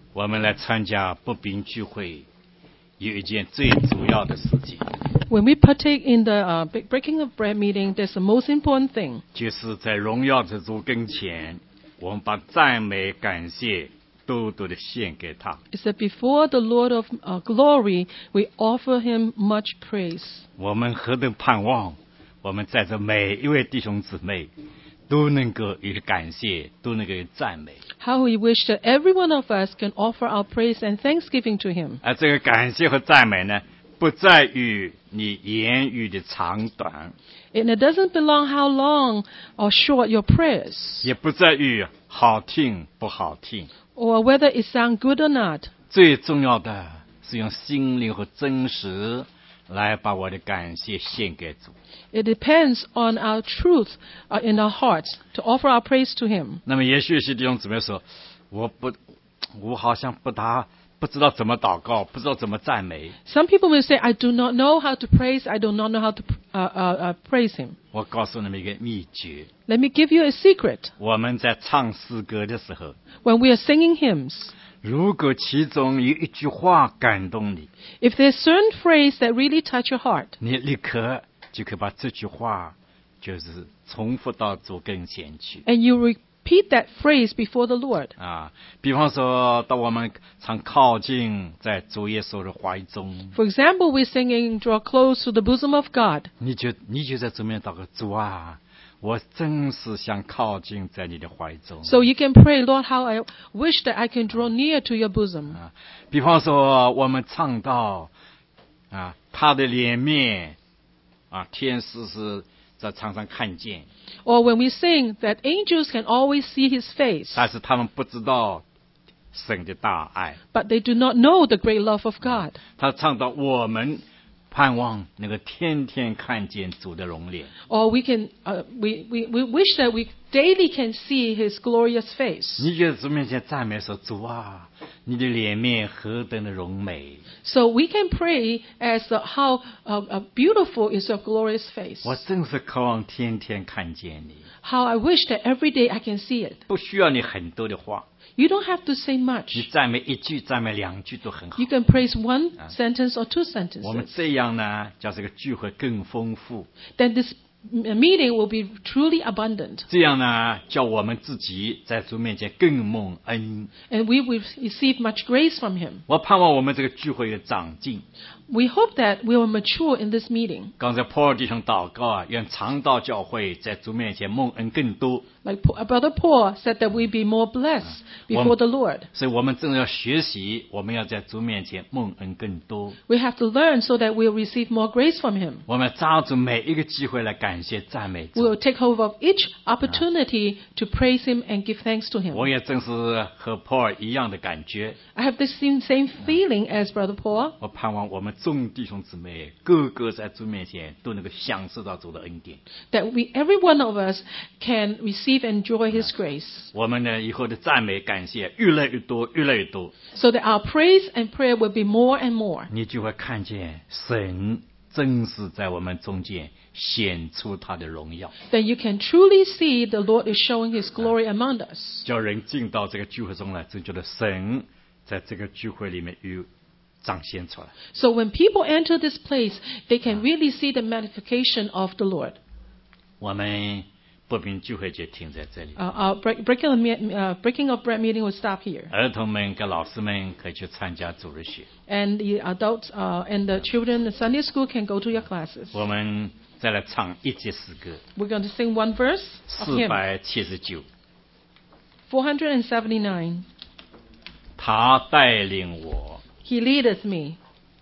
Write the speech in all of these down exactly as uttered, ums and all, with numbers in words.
我们来参加不冰聚会，有一件最主要的事情， When we partake in the uh, breaking of bread meeting, there's the most important thing. 就是在荣耀之主跟前，我们把赞美感谢多多的献给他。 It's that before the Lord of uh, glory, we offer him much praise. 我们何等盼望，我们在这每一位弟兄姊妹都能够有感谢，都能够有赞美。 How we wish that every one of us can offer our praise and thanksgiving to him. 而这个感谢和赞美呢，不在于你言语的长短， And it doesn't belong how long or short your prayers, 也不在于好听不好听， or whether it sounds good or not. 最重要的是用心灵和真实来把我的感谢献给主。 It depends on our truth uh, in our hearts to offer our praise to him. 那么也许有些弟兄姊妹说，我不，我好像不大不知道怎么祷告，不知道怎么赞美。 Some people will say, I do not know how to praise, I do not know how to uh, uh, uh, praise him. 我告诉你们一个秘诀， Let me give you a secret. 我们在唱诗歌的时候， When we are singing hymns, 如果其中有一句话感动你， if there's certain phrase that really touch your heart, 你立刻就可以把这句话就是重复到主跟前去 and you repeat that phrase before the Lord. 啊。比方说，当我们常靠近在主耶稣的怀中， For example, we're singing, draw close to the bosom of God. 你就你就在主面祷告，主啊，我真是想靠近在你的怀中。 So you can pray, Lord, how I wish that I can draw near to your bosom. 啊，比方说我们唱到啊，他的脸面啊，天使是在常常看见， Or when we sing that angels can always see his face, 但是他们不知道神的大爱。 but they do not know the great love of God. 他唱到我们盼望能够天天看见主的容脸。 Or we can, uh, we, we, we wish that we daily can see his glorious face. 你就在主面前赞美说：“主啊，你的脸面何等的荣美！ So we can pray as the, how uh, uh, beautiful is your glorious face. 我真是渴望天天看见你。 How I wish that every day I can see it. 不需要你很多的话， You don't have to say 你 much. 赞美一句、赞美两句都很好 You。can praise one sentence or two 我们 sentences. 这样呢，叫这个聚会更丰富。 Then this meeting will be truly abundant. 这样呢，叫我们自己在主面前更蒙恩。 And we will receive much grace from him. 我盼望我们这个聚会的长进。 We hope that we will mature in this meeting. 刚才保尔弟兄祷告啊，愿常道教会在主面前蒙恩更多。 Like Pa- Brother Paul said that we be more blessed before the Lord. 所以我们正要学习，我们要在主面前蒙恩更多。 We have to learn so that we'll receive more grace from him. 我们抓住每一个机会来感谢赞美 We will 主。 take hold of each opportunity to praise him and give thanks to him. 我也正是和保尔一样的感觉。 I have the same, same feeling as Brother Paul. 我盼望我们众弟兄姊妹个个在主面前都能够享受到主的恩典。 That we, every one of us can receive and enjoy his grace. 我们呢以后的赞美感谢越来越多，越来越多， So that our praise and prayer will be more and more. 你就会看见神真是在我们中间显出他的荣耀， Then you can truly see the Lord is showing his glory among us. 叫人进到这个聚会中来，真觉得神在这个聚会里面有彰显出来。 So when people enter this place, they can really see the magnification of the Lord. 我们不平聚会就停在这里， Uh, our break, breaking, of, me- uh, breaking of bread meeting will stop here. 儿童们跟老师们可以去参加主日学。 And the adults uh, and the children in Sunday school can go to your classes. 我们再来唱一节诗歌， We're going to sing one verse of 四 hymn, 百七十九。 four seventy-nine. 他带领我， He leadeth me.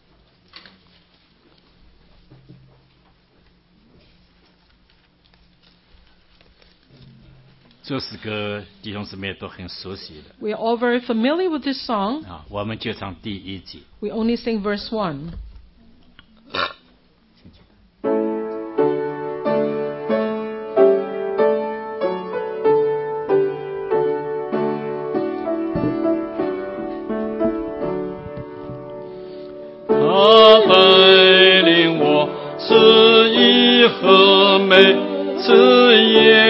这诗歌弟兄姊妹都很熟悉的 We are all very familiar with this song. 啊。我们就唱第一节。 We only sing verse one. 他带领我，是以和美，是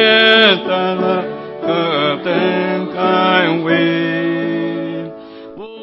也带来何等甘味。我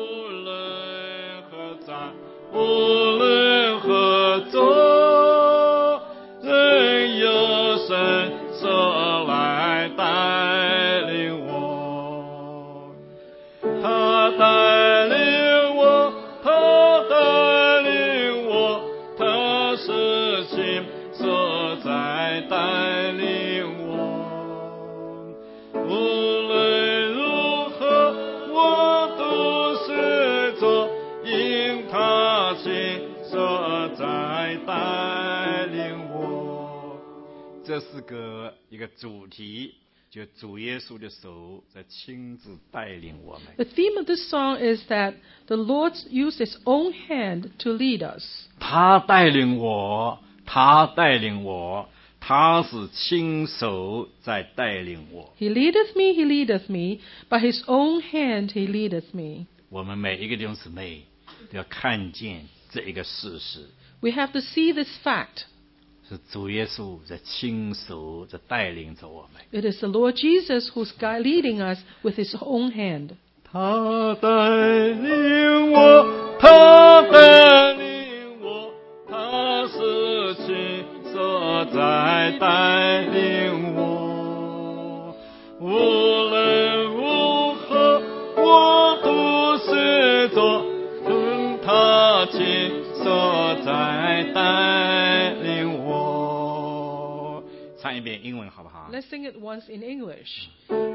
诗歌一个主题，就主耶稣的手在亲自带领我们。 The theme of this song is that the Lord used His own hand to lead us. 他带领我，他带领我，他是亲手在带领我。 He leadeth me, He leadeth me, by His own hand He leadeth me. 我们每一个弟兄姊妹都要看见这一个事实， We have to see this fact. 是主耶稣在亲手在带领着我们。 It is the Lord Jesus who's guide, leading us with His own hand. 他带领我，他带领我，他是亲手在带领我。无论如何，我都是做跟他亲手在带领我。唱一遍英文好不好？ Let's sing it once in English.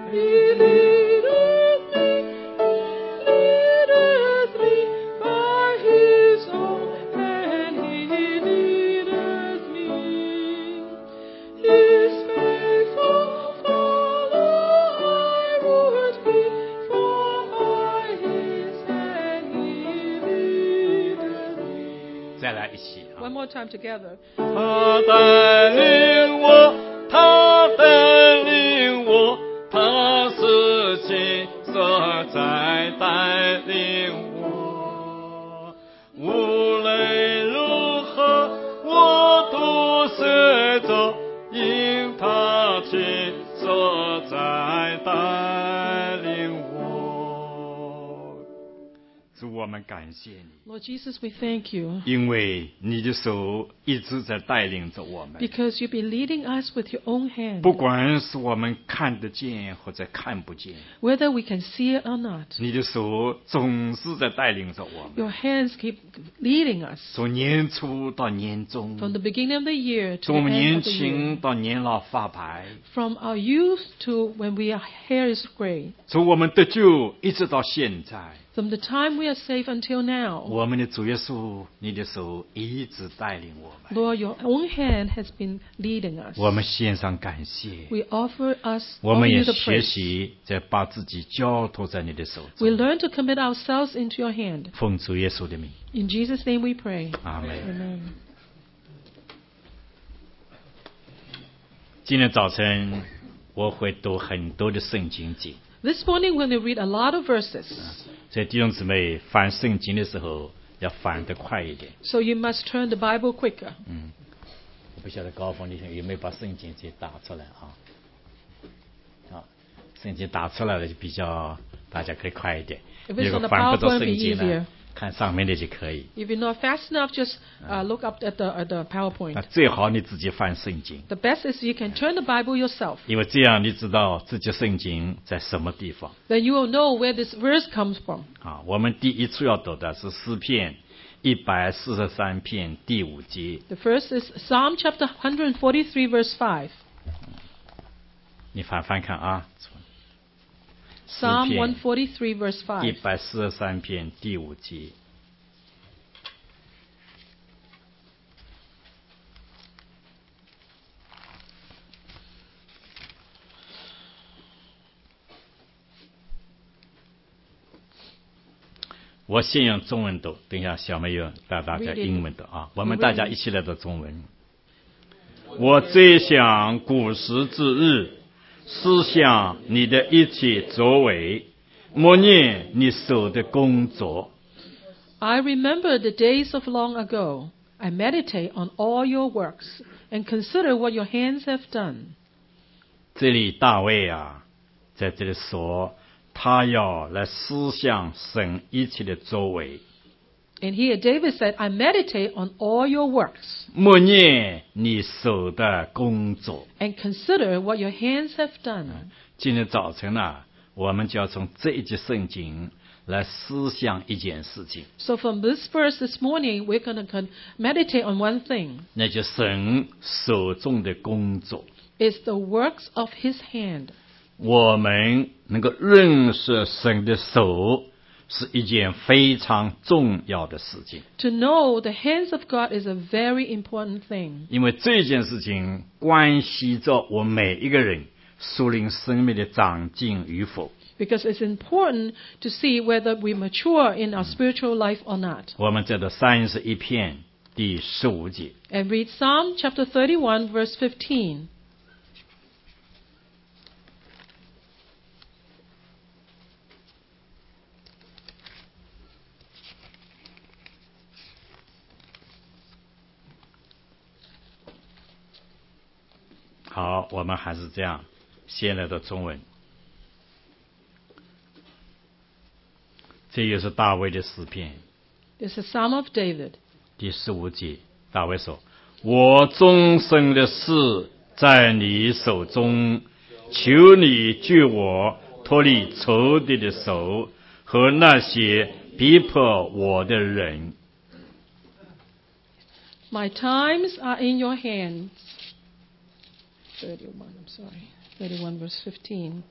One more time together. 他带领我，他带领我，他是亲手在带领我。无论如何，我都是走，因他亲手在带领我。主，我们感谢你。 Lord Jesus, we thank you 因为你的手一直在带领着我们， because you've been leading us with your own hand. 不管是我们看得见或者看不见， Whether we can see it or not, 你的手总是在带领着我们。 your hands keep leading us 从年初到年 from 终， the beginning of the year to 从 the 年 end of the 轻 year. 到年老发白， From our youth to when we are hair is gray. 从我们得救一直到现在， From the time we are saved until now, 我们的主耶稣，你的手一直带领我们。 Lord, your own hand has been leading us. 我们献上感谢， We offer us 我 offer 们 you 也 the 学 praise. 习在把自己交托在你的手 We 中。 learn to commit ourselves into your hand. 奉主耶稣的名， In Jesus' name we pray. 阿门。 Amen. 今天早晨我会读很多的圣经节， This morning we're going to read a lot of verses. 所以弟兄姊妹翻圣经的时候要翻得快一点。 So you must turn the Bible quicker. 嗯，我不晓得高峰你有没有把圣经节打出来啊？啊，圣经打出来了就比较大家可以快一点。 If it's 如 on 果 the 翻不到 PowerPoint, 圣 be 经 easier. 呢，看上面的就可以。 If you're not fast enough, just uh, look up at the, at the 那 PowerPoint. 最好你自己翻圣经， The best is you can turn the Bible yourself. 因为这样你知道自己圣经在什么地方。 Then you will know where this verse comes from. 啊，我们第一处要读的是诗篇一百四十三篇第五节。 The first is Psalm chapter one forty-three, verse five. 你翻翻看啊， Psalm 诗篇 one forty-three, verse 一 five. 百四十三篇第五节。我先用中文读，等一下小妹有带大家英文读啊。我们大家一起来读中文。我最想古时之日，思想你的一切作为，默念你手的工作。 I remember the days of long ago. I meditate on all your works and consider what your hands have done. 这里大卫啊，在这里说，他要来思想神一切的作为， And here David said, I meditate on all your works 默念你手的工作。 and consider what your hands have done. 今天早晨啊，我们就要从这一节圣经来思想一件事情， So from this verse this morning, we're going to meditate on one thing. 那就是神手中的工作。 It's the works of his hand. 我们能够认识神的手是一件非常重要的事情。 To know the hands of God is a very important thing. 因为这件事情关系着我们每一个人属灵生命的长进与否。 Because it's important to see whether we mature in our spiritual life or not. 我们在这三十一篇第十五节， And read Psalm chapter thirty-one, verse fifteen. 好，我们还是这样，先来的中文。这也是大卫的诗篇， It's a Psalm of David. 第十五节，大卫说：“我终生的事在你手中，求你救我脱离仇敌的手和那些逼迫我的人。” My times are in your hands. thirty-one, I'm sorry. thirty-one, verse fifteen.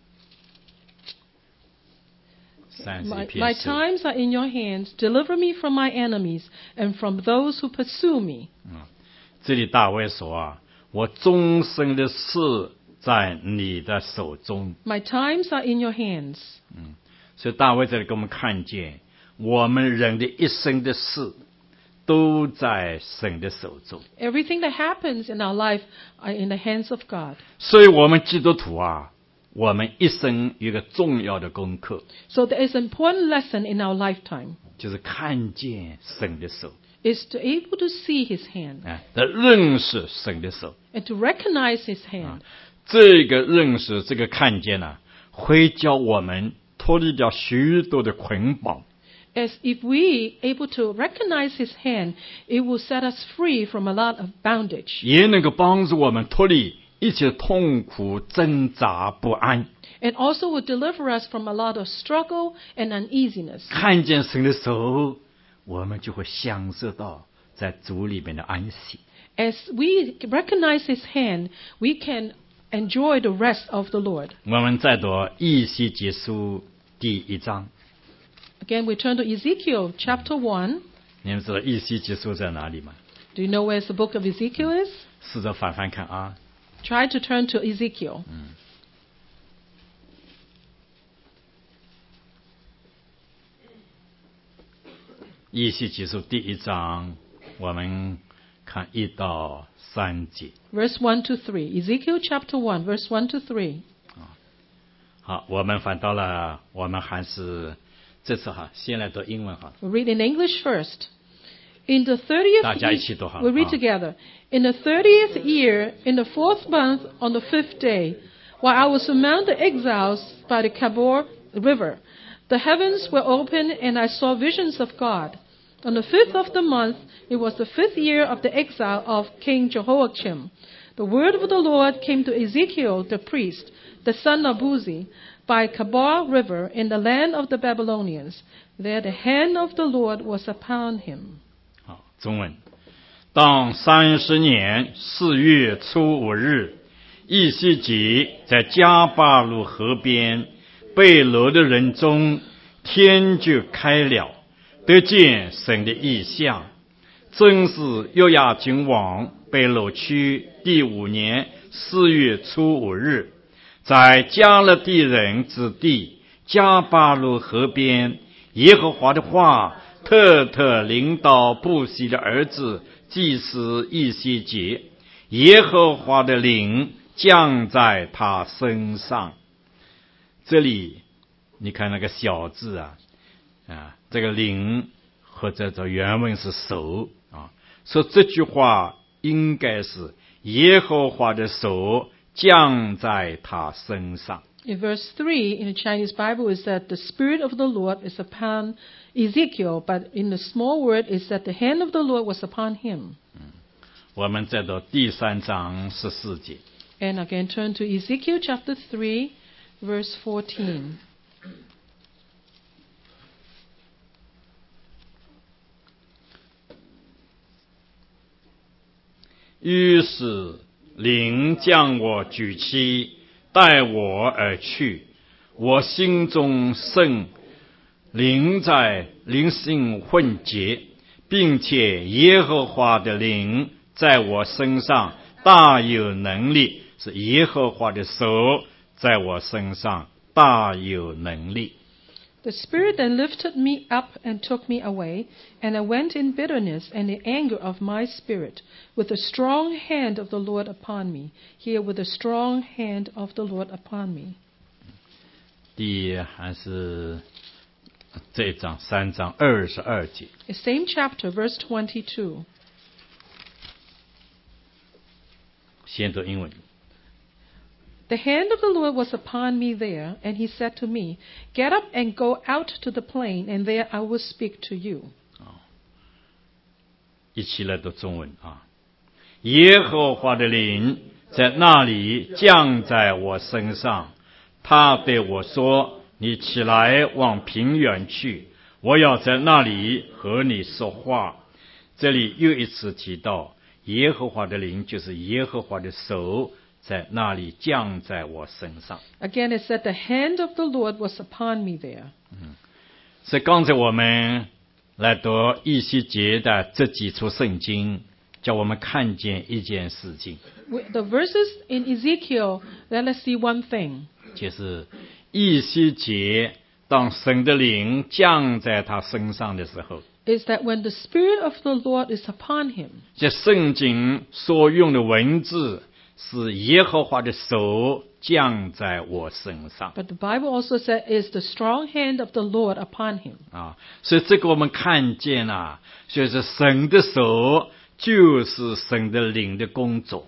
三十一 My, 篇 my 十五 times are in your hands. Deliver me from my enemies and from those who pursue me. 这里大卫说啊，我终生的事在你的手中。 My times are in your hands. 所以大卫这里给我们看见，我们人的一生的事都在神的手中。 Everything that happens in our life are in the hands of God. 所以我们基督徒啊，我们一生有一个重要的功课， So there is an important lesson in our lifetime, 就是看见神的手， is to able to see His hand 哎，的认识神的手。 and to recognize His hand. 这个认识，这个看见呢、啊，会叫我们脱离掉许多的捆绑。 As if we able to recognize His hand, it will set us free from a lot of bondage, 也能够帮助我们脱离一切痛苦、挣扎、不安。 and also will deliver us from a lot of struggle and uneasiness. 看见神的手，我们就会享受到在主里面的安息。 As we recognize His hand, we can enjoy the rest of the Lord. 我们再读以西结书第一章， Again, we turn to Ezekiel chapter one. 你们知道以西结书在哪里吗？ Do you know where the book of Ezekiel is? 试着翻翻看啊。 Try to turn to Ezekiel. 以西结书第一章，我们看一到三节。 Verse one to three. Ezekiel chapter one, verse one to three. 好，我们翻到了，我们还是这次哈，先来读英文哈。 We'll read in English first. In the 大家 thirtieth 一起读好。 we'll read 啊 together. In the thirtieth year, in the fourth month, on the fifth day, while I was among the exiles by the Kabor river, the heavens were opened, and I saw visions of God. On the fifth of the month, it was the fifth year of the exile of King Jehoiakim. The word of the Lord came to Ezekiel the priest, the son of Buzi, by Kabor river in the land of the Babylonians. There the hand of the Lord was upon him. 好，中文。当三十年四月初五日，以西结在加巴鲁河边被掳的人中，天就开了，得见神的异象。正是约雅斤王被掳去第五年四月初五日，在加勒地人之地加巴鲁河边，耶和华的话特特领导布西的儿子祭司以西结，耶和华的灵降在他身上。这里你看那个小字啊，啊，这个灵或者这原文是手啊，说这句话应该是耶和华的手降在他身上。 In verse three in the Chinese Bible is that the Spirit of the Lord is upon Ezekiel, but in the small word is that the hand of the Lord was upon him. 我们再到第三章十四节。 And again turn to Ezekiel chapter three, verse fourteen. 于是灵将我举起，带我而去，我心中甚灵在灵性混结，并且耶和华的灵在我身上大有能力，是耶和华的手在我身上大有能力。 The Spirit then lifted me up and took me away, and I went in bitterness and the anger of my spirit, with the strong hand of the Lord upon me. Here, with the strong hand of the Lord upon me. 第还是这一章三章二十二节。 The same chapter, verse twenty-two. 先读英文。 The hand of the Lord was upon me there, and he said to me, Get up and go out to the plain, and there I will speak to you. 一起来读中文啊！耶和华的灵在那里降在我身上，他对我说：“你起来往平原去，我要在那里和你说话。”这里又一次提到耶和华的灵，就是耶和华的手在那里降在我身上。 Again, it said, The hand of the Lord was upon me there. 所以刚才我们来读以西结的这几处圣经，叫我们看见一件事情， The verses in Ezekiel, let us see one thing. 就是以西结当神的灵降在他身上的时候， Is that when the Spirit of the Lord is upon him, 这圣经所用的文字是耶和华的手降在我身上 but the Bible also said, is the strong hand of the Lord upon him. 啊，所以这个我们看见啊，就是神的手就是神的灵的工作。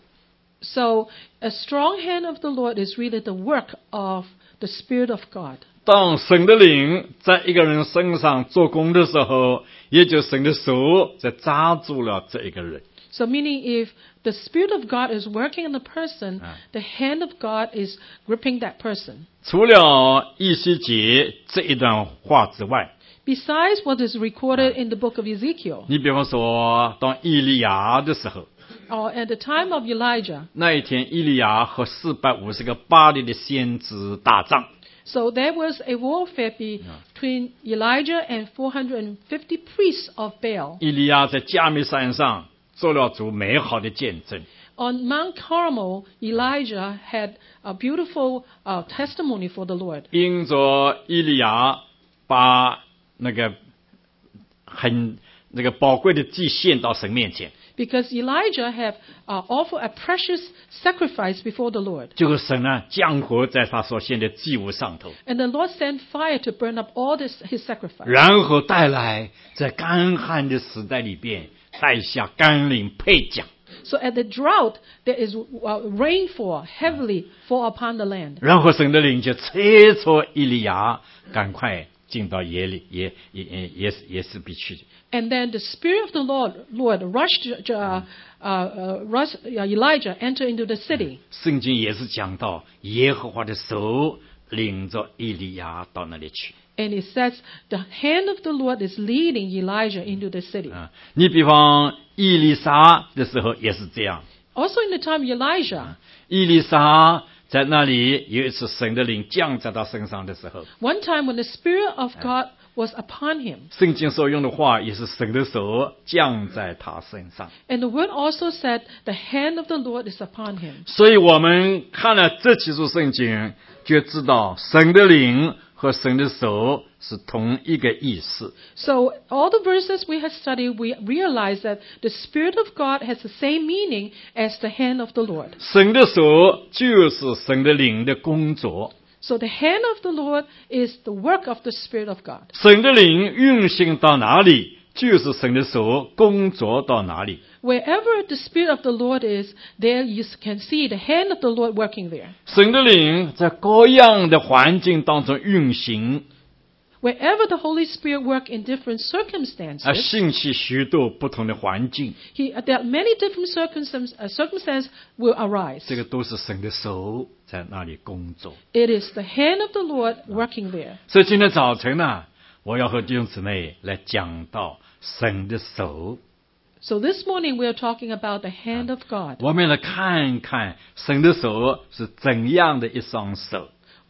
So, a strong hand of the Lord is really the work of the Spirit of God. 当神的灵在一个人身上做工的时候，也就神的手在抓住了这一个人。 So, meaning if the Spirit of God is working in the person, Ah. the hand of God is gripping that person. 除了以西结这一段话之外， Besides what is recorded in the book of Ezekiel, 你比方说当以利亚的时候， or at the time of Elijah, 那一天以利亚和四百五十个巴黎的先知打仗， so there was a warfare between Elijah and four hundred fifty priests of Baal. 以利亚在加密山上做了主美好的见证。 On Mount Carmel, Elijah had a beautiful uh, testimony for the Lord. 因着以利亚把那个很那个宝贵的祭献到神面前， Because Elijah had uh, offered a precious sacrifice before the Lord. 结果神呢降火在他所献的祭物上头， And the Lord sent fire to burn up all this, his sacrifice. 然后带来在干旱的时代里边带下甘霖配降， So at the drought, there is uh, rainfall heavily fall upon the land. 然后神的灵就催促以利亚赶快进到耶利耶耶耶耶耶斯比去。 And then the Spirit of the Lord, Lord rushed, uh, uh, uh, rushed uh, Elijah enter into the city. 圣经也是讲到耶和华的手领着以利亚到那里去。 And it says the hand of the Lord is leading Elijah into the city. 啊，你比方以利沙的时候也是这样。 Also in the time of Elijah, 以利沙在那里有一次神的灵降在他身上的时候， one time when the Spirit of God was upon him, 圣经所用的话也是神的手降在他身上。 and the word also said the hand of the Lord is upon him. 所以我们看了这几处圣经，就知道神的灵和神的手是同一个意思。 So all the verses we have studied, we realize that the Spirit of God has the same meaning as the hand of the Lord. 神的手就是神的灵的工作， So the hand of the Lord is the work of the Spirit of God. 神的灵运行到哪里，就是神的手工作到哪里。 Wherever the Spirit of the Lord is, there you can see the hand of the Lord working there. 神的灵在各样的环境当中运行， Wherever the Holy Spirit work in different 而 circumstances, 兴起许多不同的环境， he, there are many different circumstances, uh, circumstances will arise. 这个都是神的手在那里工作。 It is the hand of the Lord working there. 所以今天早晨呢，我要和弟兄姊妹来讲到神的手， So this morning we are talking about the hand of God. 我们来看看神的手是怎样的一双手。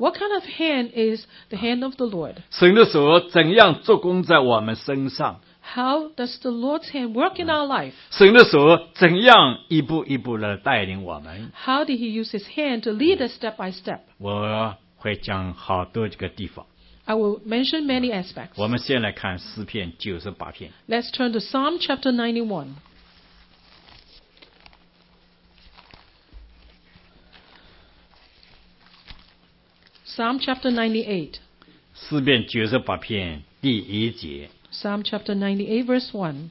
What kind of hand is the hand of the Lord? 神的手怎样做工在我们身上？ How does the Lord's hand work in our life? 神的手怎样一步一步的带领我们？ How did he use his hand to lead us step by step? 我会讲好多这个地方。 I will mention many aspects. 我们先来看诗篇九十八篇。 Let's turn to Psalm chapter ninety-one. Psalm chapter ninety-eight. 诗篇九十八篇第一节。 Psalm chapter ninety-eight, verse one.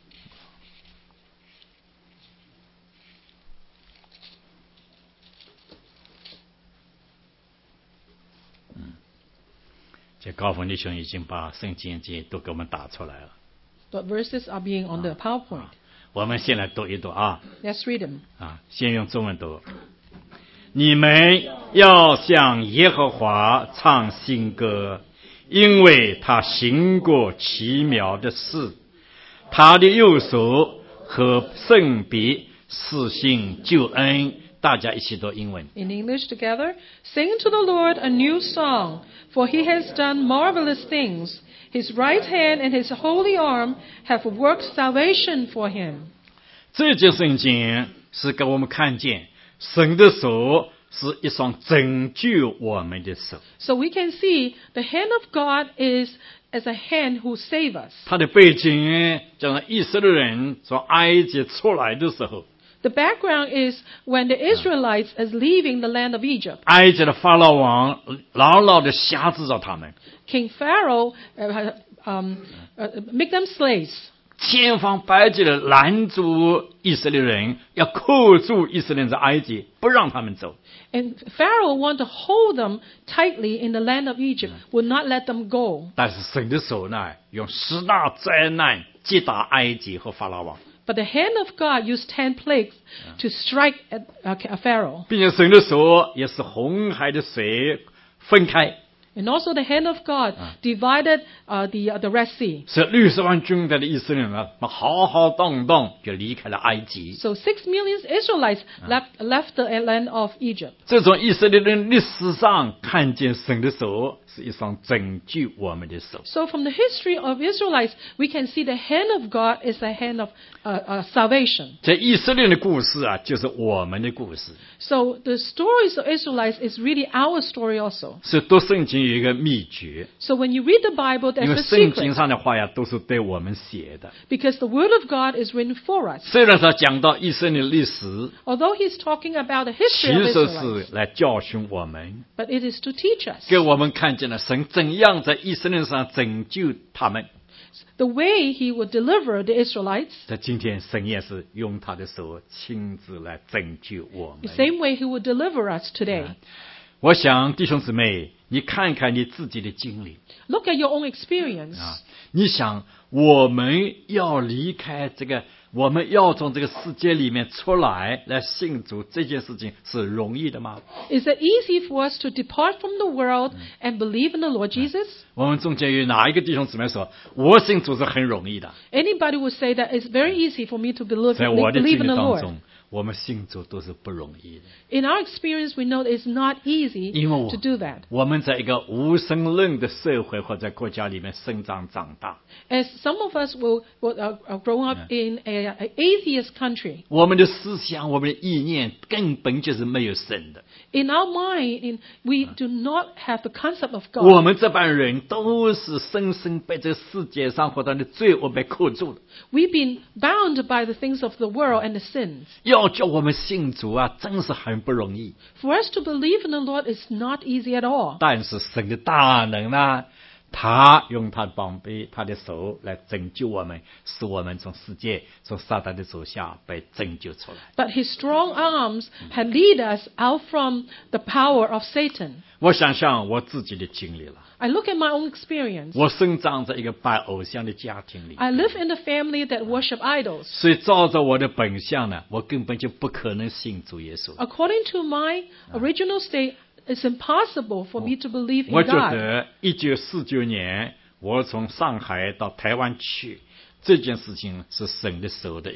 这高峰弟兄已经把圣经节都给我们打出来了。 But verses are being on the PowerPoint. 我们先来读一读啊 Let's read them. 啊，先用中文读。你们要向耶和华唱新歌，因为他行过奇妙的事，他的右手和圣臂施行救恩。大家一起读英文。 In English together, sing to the Lord a new song, for he has done marvelous things. His right hand and his holy arm have worked salvation for him. 这节圣经是给我们看见神的手是一双拯救我们的手。 So we can see the hand of God is as a hand who saves us. 它的背景讲以色列人从埃及出来的时候， The background is when the Israelites is leaving the land of Egypt. 埃及的法老王牢牢地辖制着他们， King Pharaoh uh, um, uh, make them slaves. 千方百计地拦住以色列人，要扣住以色列人在埃及，不让他们走。 And Pharaoh wanted to hold them tightly in the land of Egypt, would not let them go. 但是神的手呢，用十大灾难击打埃及和法老王， But the hand of God used ten plagues to strike at uh, Pharaoh. 并且神的手也是红海的水分开， And also the hand of God divided uh, the, uh, the Red Sea. 使六十万军队的以色列人啊，浩浩荡荡就离开了埃及。 So six million Israelites left, left the land of Egypt. 这种以色列人历史上看见神的手是一双拯救我们的手。 So from the history of Israelites, we can see the hand of God is a hand of uh, uh, salvation. 这以色列的故事啊，就是我们的故事。 So the stories of Israelites is really our story also. 所以读圣经有一个秘诀， So when you read the Bible, 因 there's 为 a 圣经 secret. 上的话呀，都是对我们写的。 Because the Word of God is written for us. 虽然说讲到以色列历史， Although he's talking about the 其 history of 实 Israelites, 是来教训我们， but it is to teach us 给我们看见了神怎样在以色列上拯救他们。 the way he would deliver the Israelites, 在今天，神也是用他的手亲自来拯救我 the 们。 same way he would deliver us today. 我想弟兄姊妹，你看看你自己的经历 Look at your own experience. 啊！你想，我们要离开这个，我们要从这个世界里面出来，来信主，这件事情是容易的吗？ Is it easy for us to depart from the world and believe in the Lord Jesus? 我们中间有哪一个弟兄姊妹说，我信主是很容易的？ Anybody would say that it's very easy for me to believe, 在我的 believe 经 in 历 the 当 Lord. 中，我们信主都是不容易的， In our experience, we know that it's not easy 因为我 to do that. 我们在一个无神论的社会或者国家里面生长长大， As some of us will, will uh, uh, grow up in an atheist country, 我们的思想、我们的意念根本就是没有神的。 in our mind, in, we do not have the concept of 我 God. 们这帮人都是深深被这个世界上或者的罪恶被扣住的。 We've been bound by the things of the world and the sins. 要叫我们信主啊，真是很不容易。 For us to believe in the Lord is not easy at all. 但是神的大能呢，他用他的膀臂、他的手来拯救我们，使我们从世界、从撒旦的手下被拯救出来。 But his strong arms had lead us out from the power of Satan. 我想想我自己的经历了， I look at my own experience. 我生长在一个拜偶像的家庭里， I live in a family that worship idols. 所以照着我的本相呢，我根本就不可能信主耶稣。 According to my original state, it's impossible for me to believe in 我觉 God. 得一九四九年我从上海到台湾去，这件事情是神的手的一个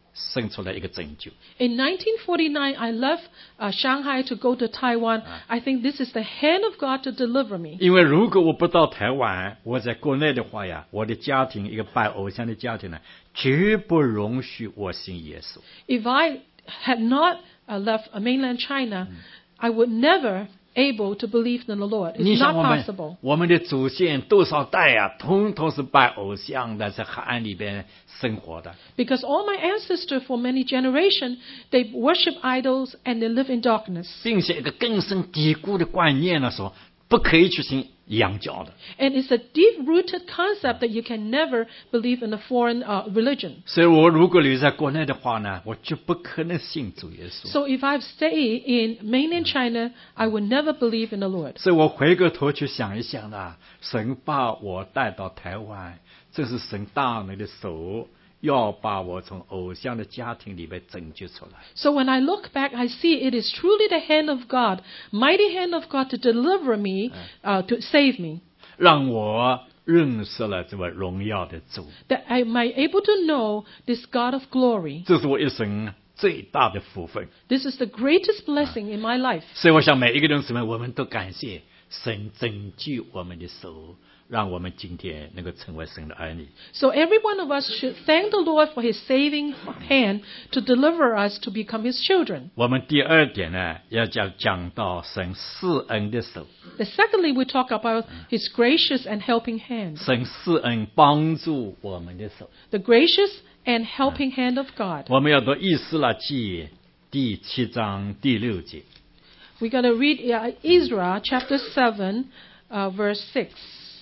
生出来一个拯救。 In nineteen forty-nine, I left uh, Shanghai to go to Taiwan. I think this is the hand of God to deliver me. 因为如果我不到台湾，我在国内的话呀，我的家庭一个拜偶像的家庭呢，绝不容许我信耶稣。 If I had not uh, left uh, mainland China, I would never able to believe in the Lord. 你 It's 想 not 我们 possible. 我们的祖先多少代啊，通通是拜偶像的，在黑暗里边生活的。 Because all my ancestors for many generations, they worship idols and they live in darkness. 并且一个根深蒂固的观念呢，说不可以去信洋教的。 And it's a deep-rooted concept that you can never believe in a foreign uh, religion. 所以我如果留在国内的话呢，我就不可能信主耶稣。 So if I stay in mainland China, I would never believe in the Lord. 所以我回过头去想一想啦，神把我带到台湾，这是神大能的手，要把我从偶像的家庭里面拯救出来。 So when I look back, I see it is truly the hand of God, mighty hand of God to deliver me, uh, to save me, 让我认识了这位荣耀的主， that I might able to know this God of glory. 这是我一生最大的福分。 This is the greatest blessing in my life. 所以我想每一个人姊妹，我们都感谢神拯救我们的手，让我们今天能够成为神的儿女。 So every one of us should thank the Lord for His saving hand to deliver us to become His children. 我们第二点呢，要讲讲到神施恩的手， The secondly, we talk about His gracious and helping hand. 神施恩帮助我们的手。 The gracious and helping hand of God. 我们要读以斯拉记第七章第六节。 We're going to read uh, Ezra chapter seven, uh, verse six.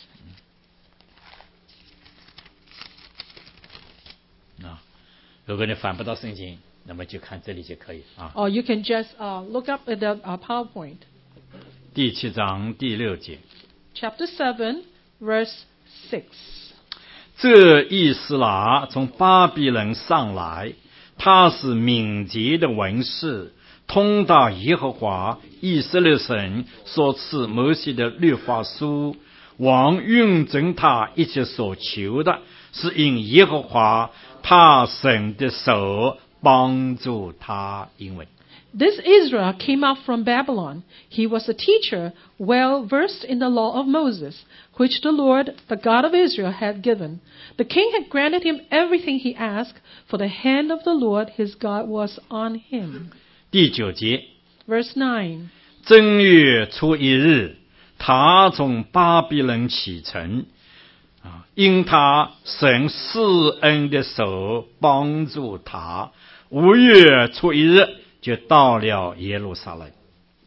啊，如果你翻不到圣经，那么就看这里就可以啊。 Or you can just uh, look up at the uh, PowerPoint. 第七章第六节， Chapter seven, verse six. 这以斯拉从巴比伦上来，他是敏捷的文士，通达耶和华以色列神所赐摩西的律法书，王运证他一切所求的，是因耶和华他神的手帮助他。因为 This Israel came up from Babylon. He was a teacher, well versed in the law of Moses, which the Lord, the God of Israel, had given. The king had granted him everything he asked, for the hand of the Lord his God was on him. 第九节， Verse nine. 正月初一日，他从巴比伦启程，啊，因他神施恩的手帮助他，五月初一日就到了耶路撒冷。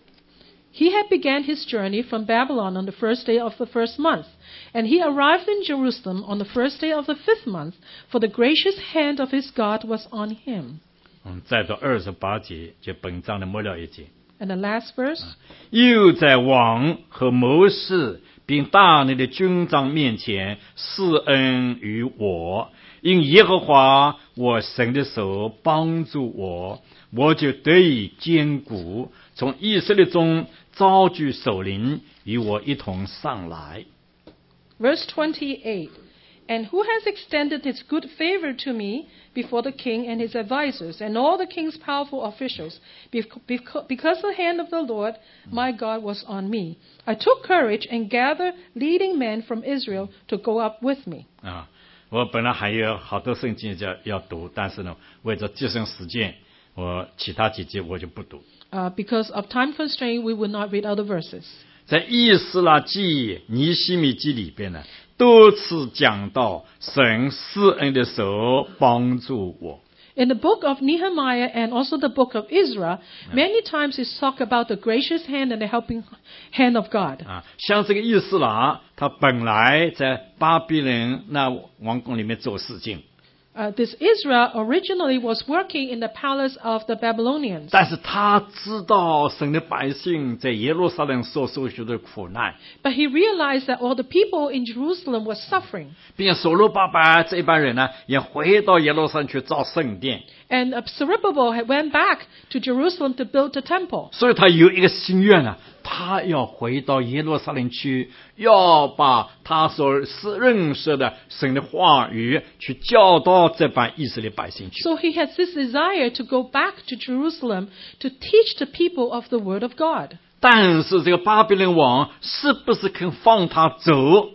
He had began his journey from Babylon on the first day of the first month, and he arrived in Jerusalem on the first day of the fifth month, for the gracious hand of his God was on him. 嗯，再到二十八节，就本章的末了一节， And the last verse. 又在王和谋士并大能的军长面前施恩于我，因耶和华我神的手帮助我，我就得以坚固。从以色列中召聚首领与我一同上来。 Verse twenty-eight. And who has extended his good favor to me before the king and his advisers and all the king's powerful officials, because the hand of the Lord my God was on me. I took courage and gathered leading men from Israel to go up with me. 啊，我本来还有好多圣经要要读，但是呢，为了节省时间，我其他几节我就不读。 Uh, because of time constraint, we will not read other verses. 在以斯拉记、尼希米记里边呢，多次讲到神施恩的手帮助我。 In the book of Nehemiah and also the book of Ezra, many times it's talk about the gracious hand and the helping hand of God. 啊，像这个以斯拉，他本来在巴比伦那王宫里面做事情， Uh, this Israel originally was working in the palace of the Babylonians. 但是他知道神的百姓在耶路撒冷所受受的苦难， But he realized that all the people in Jerusalem were suffering. 并且所罗巴伯这一帮人呢，也回到耶路撒冷去造圣殿， And uh, Zerubbabel had went back to Jerusalem to build the temple. 所以他有一个心愿啊， 他要回到耶路撒冷去，要把他所认识的神的话语去教导这帮以色列百姓去。 So he has this desire to go back to Jerusalem to teach the people of the Word of God. 但是这个巴比伦王是不是肯放他走，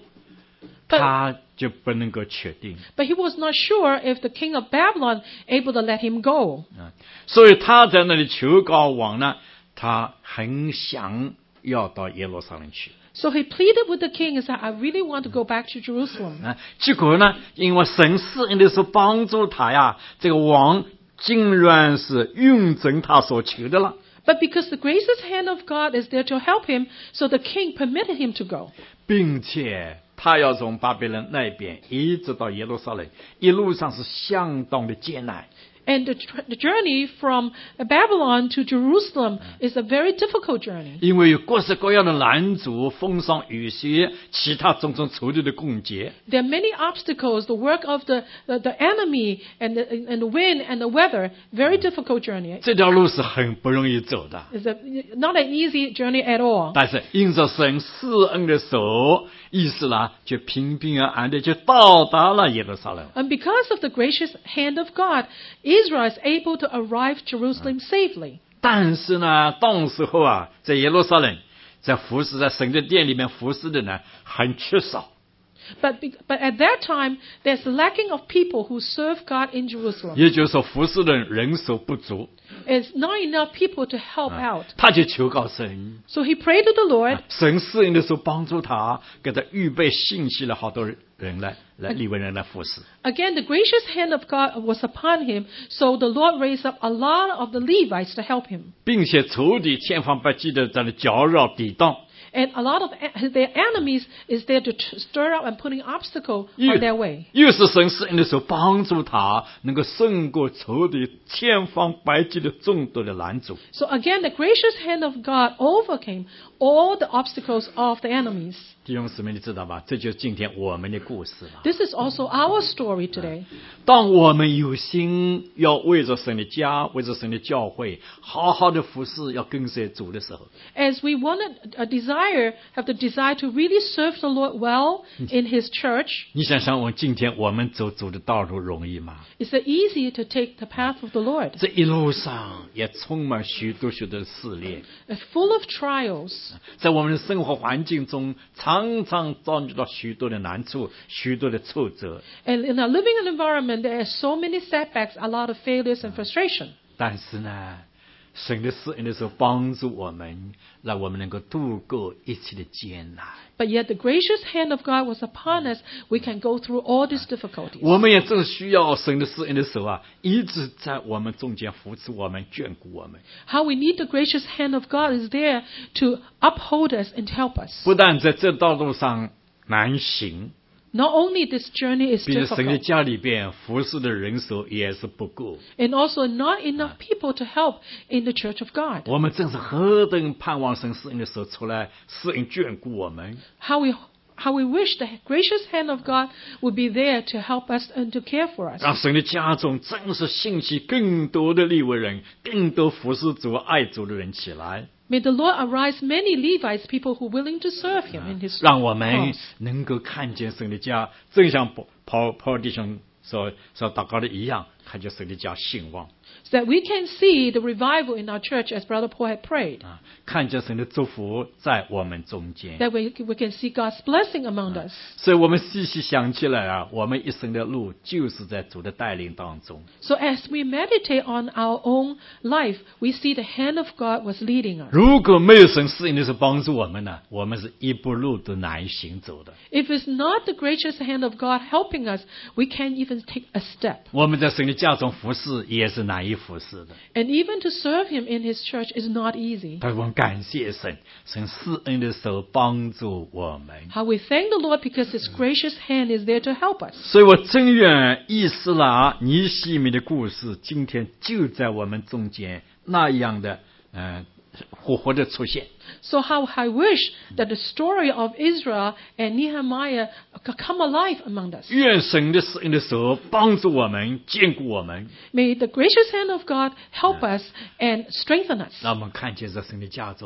But- 他就不能够确定。 But he was not sure if the king of Babylon able to let him go. 嗯，所以他在那里求告王呢，他很想要到耶路撒冷去。 So he pleaded with the king and said, I really want to go back to Jerusalem. 啊，结果呢，因为神施恩的时候帮助他呀，这个王竟然是允准他所求的了， But because the gracious hand of God is there to help him, so the king permitted him to go. 并且他要从巴比伦那边一直到耶路撒冷，一路上是相当的艰难。 And the, tr- the journey from Babylon to Jerusalem is a very difficult journey. 因为有各式各样的拦阻、风霜雨雪、其他种种仇敌的攻击， There are many obstacles, the work of the, the, the enemy and the, and the wind and the weather, very difficult journey. 这条路是很不容易走的。 It's a, not an easy journey at all. 但是因着神施恩的手，以斯拉就平平安安的就到达了耶路撒冷。 And because of the gracious hand of God, Israel is able to arrive Jerusalem safely. 但是呢，当时候啊，在耶路撒冷，在服侍在神的殿里面服侍的呢，很缺少。 But, be- but at that time, there's a lacking of people who serve God in Jerusalem. 也就是说，服侍的人手不足， It's not enough people to help out. 他就求告神， So he prayed to the Lord, 神施恩的时候帮助他，给他预备信息了好多人来来利未人来服侍。 again, the gracious hand of God was upon him, so the Lord raised up a lot of the Levites to help him. 并且仇敌千方百计的在那搅扰抵挡， And a lot of e- their enemies is there to t- stir up and putting obstacle 又 on their way. 又是神施恩的时候帮助他，能够胜过仇敌千方百计的众多的拦阻。 So again, the gracious hand of God overcame all the obstacles of the enemies. 弟兄姊妹，你知道吧？这就是今天我们的故事了。 This is also our story today. 当我们有心要为着神的家，为着神的教会，好好的服侍，要跟随主的时候， As we wanted a desire, have the desire to really serve the Lord well in His church, 你想想，我今天我们走走的道路容易吗？ it's easy to take the path of the Lord. 这一路上也充满许多许多的试炼， It's full of trials. 在我们的生活环境中，常常遭遇到许多的难处，许多的挫折。 And in our living environment, there are so many setbacks, a lot of failures and frustration. 但是呢，神的施恩的时候帮助我们，让我们能够度过一切的艰难。 But yet the gracious hand of God was upon us. We can go through all these difficulties. 我们也正需要神的施恩的时候啊，一直在我们中间扶持我们、眷顾我们。 How we need the gracious hand of God is there to uphold us and help us. 不但在这道路上难行， Not only this journey is 并且神的 difficult, 家里边服侍的人手也是不够。 and also not enough people to help in the church of God. 我们正是何等盼望神施恩的时候出来施恩眷顾我们。 How we how we wish the gracious hand of God would be there to help us and to care for us. 让神的家中真是兴起更多的利未人，更多服侍主、爱主的人起来， May the Lord arise many Levites, people who are willing to serve Him in His 让我们 house. 能够看见神的家，正像保保保弟兄所所祷告的一样，看见神的家兴旺 So that we can see the revival in our church as Brother Paul had prayed. 啊，看见神的祝福在我们中间。 That we, we can see God's blessing among us. 所以我们细细想起来啊，我们一生的路就是在主的带领当中。 So as we meditate on our own life, we see the hand of God was leading us. 如果没有神施恩的时候帮助我们呢，我们是一步路都难以行走的。 If it's not the gracious hand of God helping us, we can't even take a step. 我们在神的家中服侍也是难以服侍的。 And even to serve Him in His church is not easy. 但我们感谢神，神施恩的时候帮助我们。 How we thank the Lord because His gracious hand is there to help us. 所以我真愿以斯拉、尼希米的故事，今天就在我们中间那样的，呃，活活的出现。 So how I wish that the story of Israel and Nehemiah could come alive among us. 愿神的施恩的时候帮助我们、坚固我们， May the gracious hand of God help us and strengthen us. 让我们看见在神的家中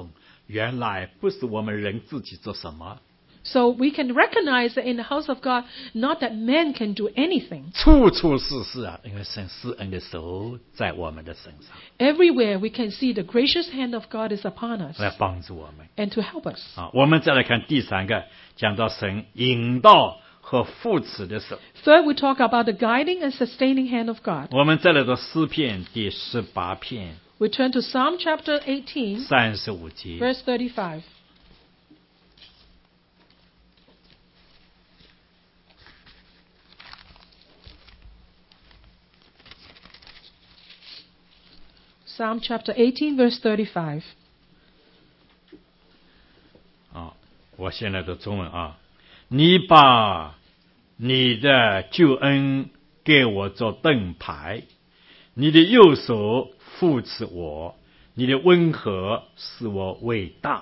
原来不是我们人自己做什么， So we can recognize that in the house of God, not that man can do anything. 处处事事啊，因为神施恩的手在我们的身上， Everywhere we can see the gracious hand of God is upon us 来帮助我们 and to help us. 啊。我们再来看第三个，讲到神引导和扶持的手。 Third, we talk about the guiding and sustaining hand of God. 我们再来到诗篇第十八篇 We turn to Psalm chapter eighteen, 三十五节。 verse thirty-five. Psalm chapter eighteen, verse thirty-five. 啊，我现在的中文啊，你把你的救恩给我做盾牌，你的右手扶持我，你的温和使我伟大。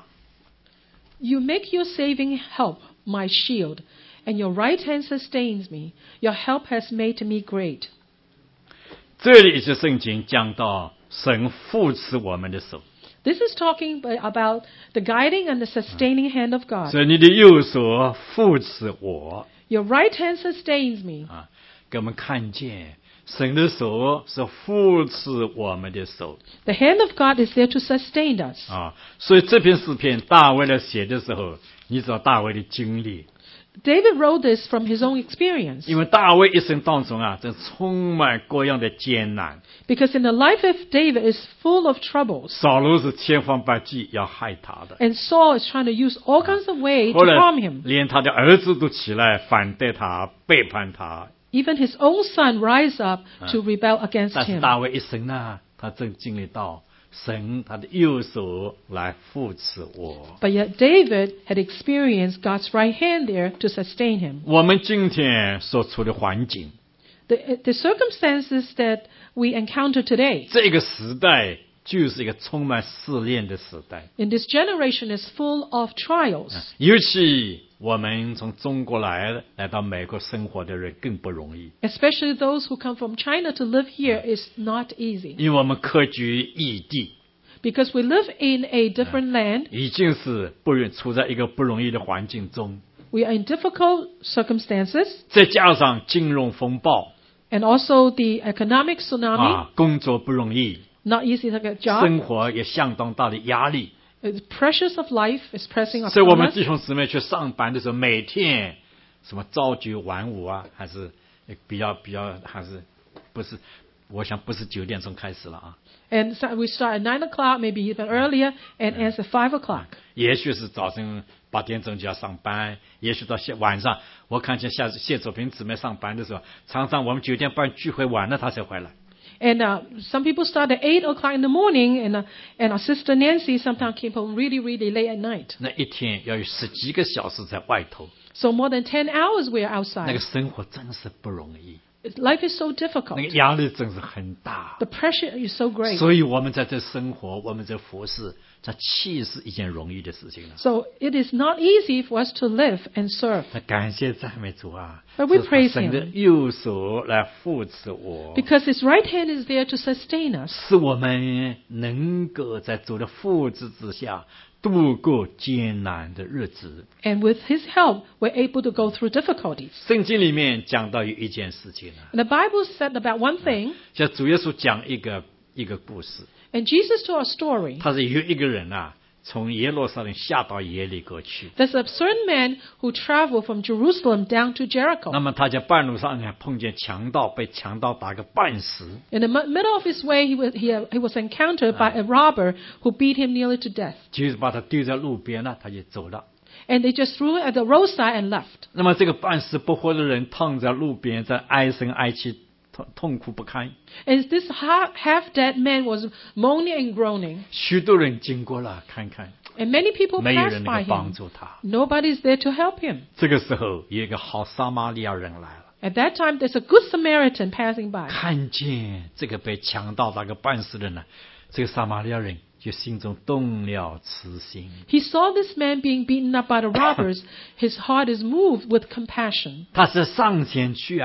You make your saving help my shield, and your right hand sustains me. Your help has made me great. 这里是圣经讲到神扶持我们的手， This is talking about the guiding and the sustaining hand of God. 所以你的右手扶持我 Your right hand sustains me. 啊，给我们看见神的手是扶持我们的手 The hand of God is there to sustain us. 啊。所以这篇诗篇大卫来写的时候，你知道大卫的经历， David wrote this from his own experience. 因为大卫一生当中啊，真充满各样的艰难。 Because in the life of David is full of troubles. 扫罗是千方百计要害他的， And Saul is trying to use all kinds of ways to 后来 harm him. 连他的儿子都起来反对他、背叛他。 Even his own son rise up to rebel against 但是 him. 大卫一生呢，他正经历到神他的右手来扶持我。 But yet David had experienced God's right hand there to sustain him. 我们今天所处的环境， The, the circumstances that we encounter today 这个时代就是一个充满试炼的时代。 in this generation is full of trials. 尤其我们从中国来来到美国生活的人更不容易， Especially those who come from China to live here is not easy. 因为我们客居异地， Because we live in a different land, 已经是不容处在一个不容易的环境中， we are in difficult circumstances, 再加上金融风暴 and also the economic tsunami, 啊，工作不容易， not easy to get a job. 生活也相当大的压力。 The pressures of life is pressing 所以我 upon 们 us. 弟兄姊妹去上班的时候，每天什么朝九晚五啊，还是比较比较还是不是？我想不是九点钟开始了啊， And so we start at nine o'clock, maybe even earlier, and ends at five o'clock. 也许是早晨八点钟就要上班，也许到下晚上。我看见下谢祖平姊妹上班的时候，常常我们九点半聚会晚了，她才回来。 And uh, some people start at eight o'clock in the morning, and uh, and our sister Nancy sometimes came home really, really late at night. 那一天要有十几个小时在外头， So more than ten hours we are 那 outside. 个生活真是不容易， Life is so 那 difficult. 个压力真是很大。 The pressure is so great. 所以我们在这生活，我们在服侍，这岂是一件容易的事情呢？ So it is not easy for us to live and serve. 那感谢赞美主啊！ But we 是 praise 神的 him. 右手来扶持我， Because his right hand is there to sustain us. 使我们能够在主的扶持之下度过艰难的日子。 And with his help, we're able to go through difficulties. 圣经里面讲到有一件事情呢， And the Bible said about one thing, 像主耶稣讲一个一个故事， and Jesus told a story. 他是有一个人啊，从耶路撒冷下到耶利哥去。 There's a certain man who traveled from Jerusalem down to 那 Jericho. 么他在半路上呢，碰见强盗，被强盗打个半死。 In the mi- middle of his way, he was, he, he was encountered by a robber who beat him nearly to death. 就是把他丢在路边了，他就走了。 And they just threw it at the roadside and left. 那么这个半死不活的人躺在路边，在唉声唉气，痛痛苦不堪。 And this half, half-dead man was moaning and groaning. 许多人经过了，看看 And many people 没有 passed 人能 by 够帮 him. 助他。 Nobody's there to help him. 这个时候，有一个好撒玛利亚人来了， At that time, there's a good Samaritan passing by. 看见这个被强盗打个半死的人呢，这个撒玛利亚人就心中动了慈心。 He saw this man being beaten up by the robbers. His heart is moved with compassion. 他是上前去啊，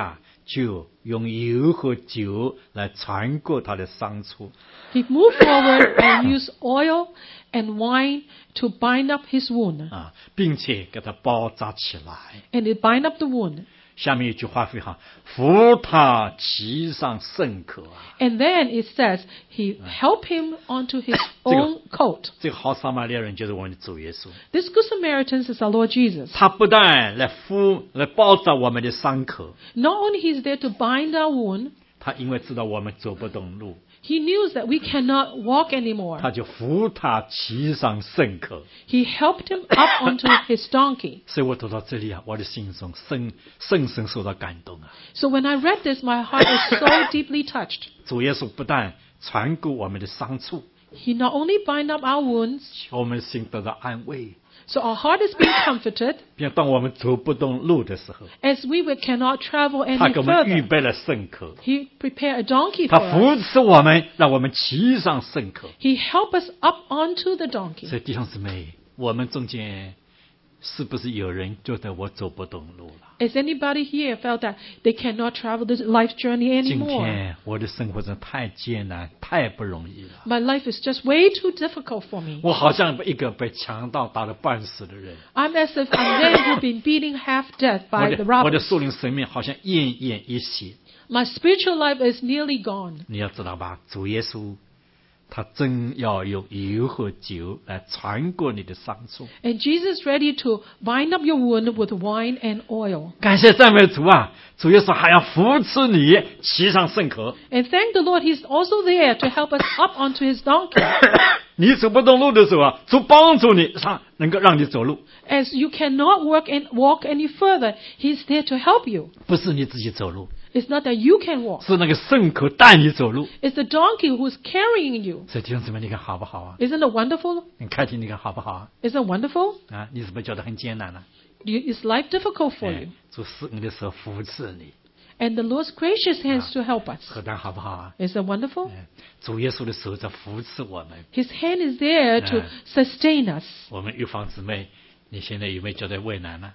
就用油和酒来穿过他的伤处。 He moved forward and used oil and wine to bind up his wound. 啊，并且给他包扎起来。 And it bind up the wound. 下面一句话非常，扶他骑上圣口啊。 And then it says he helped him onto his own coat. 这个好撒玛利亚人就是我们的主耶稣， This Good Samaritan is our Lord Jesus. 他不但来敷来包扎我们的伤口， Not only he is there to bind our wound, 他因为知道我们走不动路， he knew that we cannot walk anymore. 他就扶他骑上圣口。 He helped him up onto his donkey. 所以我读到这里啊，我的心中深深深受到感动啊！ So when I read this, my heart was so deeply touched. 主耶稣不但穿过我们的伤处， He not only bind up our wounds, 我们的心得到安慰， so our heart is being comforted, 并当我们走不动路的时候， as we would cannot travel 他 any 给我们预 further. 备了圣口， He prepared a donkey 他 for us. 扶持我们，让我们骑上圣口。 He helped us up onto the donkey. 所以弟兄姊妹，我们中间是不是有人觉得我走不动路了？ Has anybody here felt that they cannot travel this life journey 今 anymore? 天我的生活真的太艰难，太不容易了。 My life is just way too difficult for me. 我好像一个被强盗打得半死的人， I'm as if I'm there who've been beating half death 我 by 的 the 我的 robbers. 属灵生命好像奄奄一息。 My spiritual life is nearly gone. 你要知道吧，主耶稣他真要用油和酒来穿过你的伤处。 And Jesus ready to bind up your wound with wine and oil. 感谢赞美主啊！主耶稣还要扶持你骑上圣口。 And thank the Lord, He's also there to help us up onto His donkey. 你走不动路的时候啊，主帮助你上，能够让你走路， As you cannot work and walk any further, He's there to help you. 不是你自己走路， It's not that you can walk. 是那个圣口带你走路。 It's the donkey who's carrying you. 所以弟兄姊妹，你看好不好啊？ Isn't it wonderful? 你开题你看好不好啊？ Isn't it wonderful? 啊，你是不是觉得很艰难呢、 Do you- Is life difficult for 哎 you? 主施恩的时候扶持你， And the Lord's gracious hands to help us. 何等好不好啊？ Is it wonderful? 哎主耶稣的手在扶持我们。 His hand is there to Yeah. sustain us. 我们玉芳姊妹，你现在有没有觉得为难呢？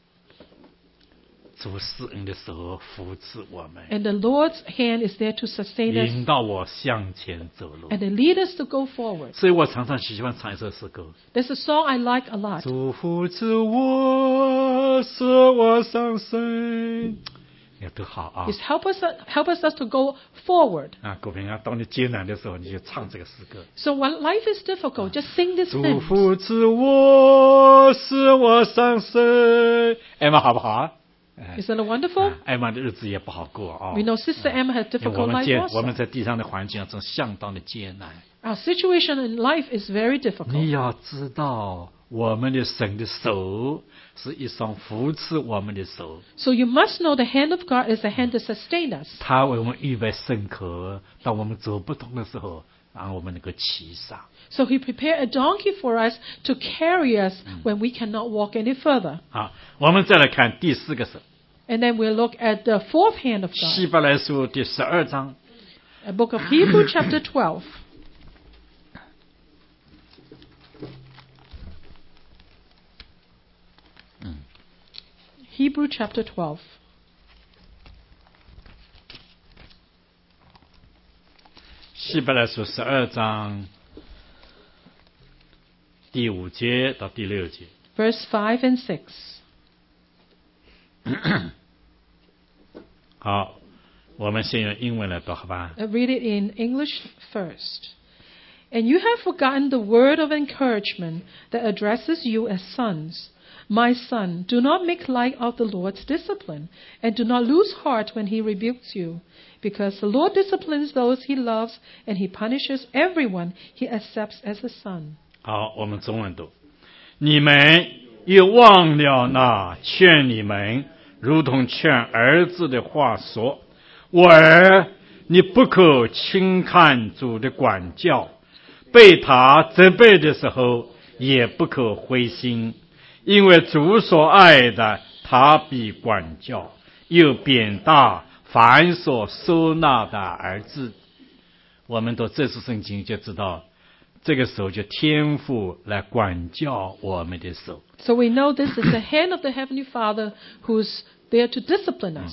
主施恩的手扶持我们， And the Lord's hand is there to sustain us 引导我向前走路。 and to lead us to go forward. 所以我常常喜欢唱一首诗歌。 There's a song I like a lot. 主扶持我，使我上升，也都好啊 It's help us help us, us to go forward. 啊！各位啊，当你艰难的时候，你就唱这个诗歌。 So when life is difficult, just sing this 主 hymn. 扶持我，使我上升。艾玛好不好啊？哎 Isn't it wonderful? 艾玛的日子也不好过啊。 We know Sister Emma has 因为我 difficult 们 life 艰，我 also. 们在地上的环境中相当的艰难。 Our situation in life is very 你 difficult. 要知道，我们的神的手是一双扶持我们的手， So you must know the hand of God is a hand to sustain us. 他为我们预备圣口，当我们走不动的时候，让我们能够骑上。 So He prepared a donkey for us to carry us when we cannot walk any further. 好，我们再来看第四个手， And then we'll look at the fourth hand of 希 God. 伯来书第十二章 A book of Hebrew chapter twelve. 嗯 Hebrew chapter twelve. 希伯来书十二章第五节到第六节。 Verse five and six. 好，我们先用英文来读，好吧？ I read it in English first. And you have forgotten the word of encouragement that addresses you as sons. My son, do not make light of the Lord's discipline, and do not lose heart when he rebukes you, because the Lord disciplines those he loves, and he punishes everyone he accepts as a son. 好，我们中文读。你们又忘了那劝你们如同劝儿子的话说：我儿，你不可轻看主的管教，被他责备的时候也不可灰心，因为主所爱的，他必管教，又贬大凡所收纳的儿子。我们读这次圣经就知道，这个手就天父来管教我们的手。 So we know this is the hand of the Heavenly Father who's there to discipline us.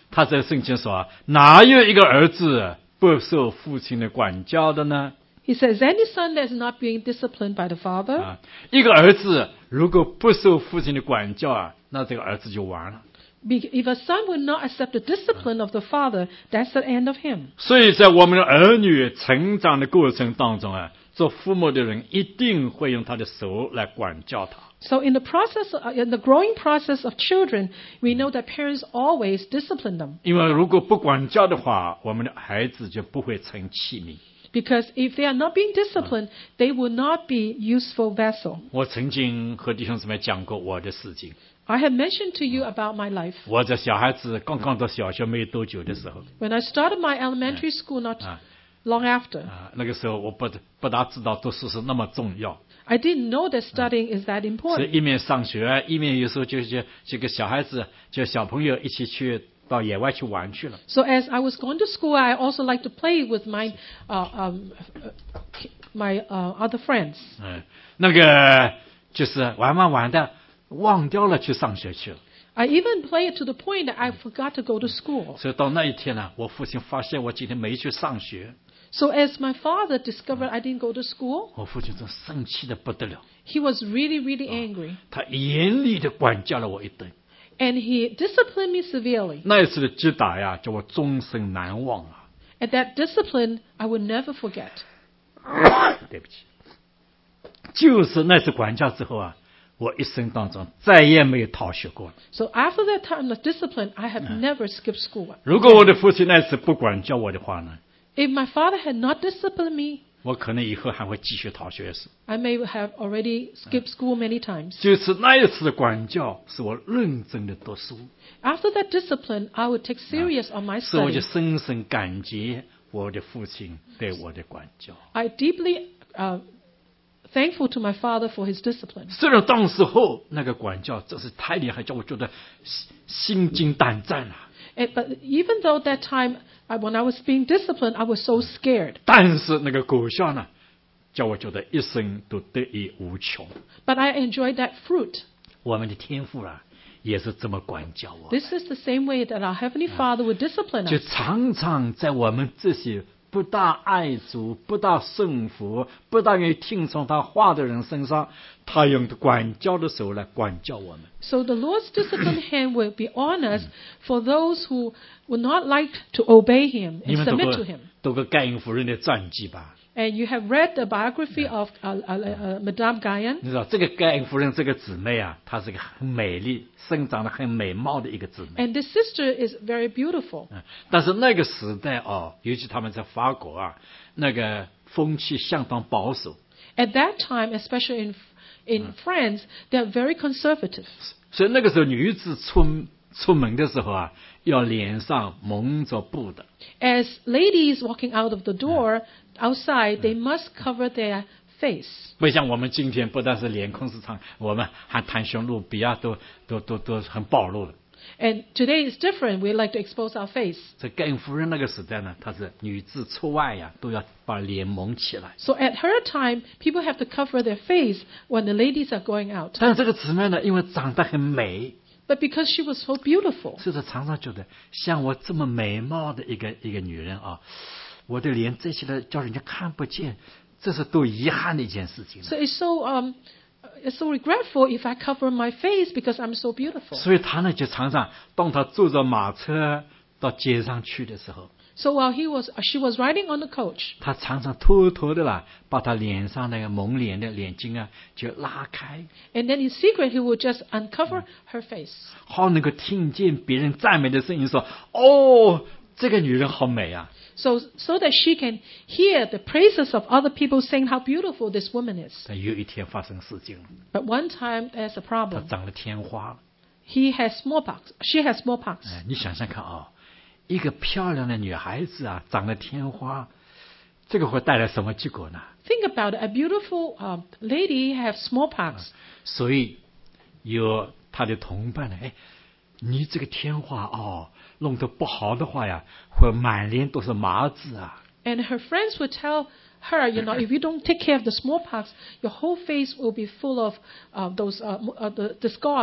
他在圣经说，哪有一个儿子不受父亲的管教的呢？ He says, any son that is not being disciplined by the father, 啊，一个儿子如果不受父亲的管教啊，那这个儿子就完了。 be- if a son will not accept the discipline of the father, that's the end of him. 所以在我们的儿女成长的过程当中啊，做父母的人一定会用他的手来管教他。 So in the process, uh, in the growing process of children, we know that parents always discipline them. 因为如果不管教的话，我们的孩子就不会成器皿。 Because if they are not being disciplined, they will not be useful vessel. 我曾经和弟兄姊妹讲过我的事情。 I have mentioned to you about my life. 我在小孩子刚刚到小学没多久的时候， When I started my elementary school not long after, 啊，那个时候我不不大知道读书是那么重要， I didn't know that studying is that 所以 important. 一面上学，一面有时候就就这个小孩子就小朋友一起去到野外去玩去了。 So as I was going to school, I also like to play with my uh, um, uh, my uh, other friends. 嗯，那个就是玩玩玩的，忘掉了去上学去了。 I even played to the point that I forgot to go to school. 所以到那一天呢，我父亲发现我今天没去上学， So as my father discovered I didn't go to school, 我父亲真生气的不得了， he was really, really angry. 他严厉的管教了我一顿。 And he disciplined me severely. 那一次的击打呀，叫我终身难忘啊！ And that discipline I will never forget. 对不起，就是那次管教之后啊，我一生当中再也没有逃学过了。 So after that time of discipline, I have never skipped school. 如果我的父亲那次不管教我的话呢， If my father had not disciplined me, 我可能以后还会继续逃学时。 I may have already skipped school many times. 就是那一次的管教，使我认真的读书， After that discipline, I would take serious on my 所以我就 studies. 深深感激我的父亲对我的管教。 I deeply uh, thankful to my father for his discipline. 虽然当时候那个管教真是太厉害，叫我觉得心心惊胆战啊。 And, but even though that time, I, when I was being disciplined, I was so scared. 但是那个果效呢，叫我觉得一生都得益无穷。 But I enjoyed that fruit. 我们的天父啊，也是这么管教我， This is the same way that our Heavenly Father would discipline 就 us. 常常在我们这些不大爱主、不大顺服、不大愿意听从他话的人身上，他用管教的手来管教我们。 So the Lord's disciplined hand will be on us for those who would not like to obey Him 你 and 们读 submit 过 to Him. 读过盖恩夫人的传记吧？ And you have read the biography of uh, uh, uh, Madame Guyon. 你知道这个盖恩夫人这个姊妹啊，她是个很美丽、生长得很美貌的一个姊妹。 And this sister is very beautiful. 嗯，但是那个时代哦，尤其他们在法国啊，那个风气相当保守， At that time, especially in in France, they are very conservative. 所以那个时候女子出出门的时候啊，要脸上蒙着布的。 As ladies walking out of the door outside, they must cover their face. 不像我们今天，不但是脸孔是长，我们还袒胸露臂啊，都都都都很暴露了。 And today is different. We like to expose our face. 在盖恩夫人那个时代呢，她是女子出外呀，都要把脸蒙起来。 So at her time, people have to cover their face when the ladies are going out. 但是这个姊妹呢，因为长得很美， But because she was so beautiful, 所以说常常觉得，像我这么美貌的一个一个女人啊，我的脸遮起来叫人家看不见，这是多遗憾的一件事情。 so it's so um, it's so regretful if I cover my face because I'm so beautiful. 所以她呢，就常常当她坐着马车到街上去的时候， So while he was, she was riding on the coach. 她常常偷偷的啦，把她脸上那个蒙脸的眼睛啊，就拉开， And then in secret, he would just uncover her face. 好能够听见别人赞美的声音，说：“哦，这个女人好美啊。” So, so that she can hear the praises of other people saying how beautiful this woman is. 但有一天发生事情了， But one time, there's a 她 problem. 长了天花。 He has smallpox. She has smallpox. 哎，你想想看啊、哦，一个漂亮的女孩子啊，长了天花，这个会带来什么结果呢？ Think about it. A beautiful um, lady have smallpox. 所以有她的同伴呢，哎，你这个天花哦，弄得不好的话呀，会满脸都是麻子啊。 And her friends would tell her, you know, if you don't take care of the smallpox, your whole face will be full of uh, those uh, uh, the, the scars.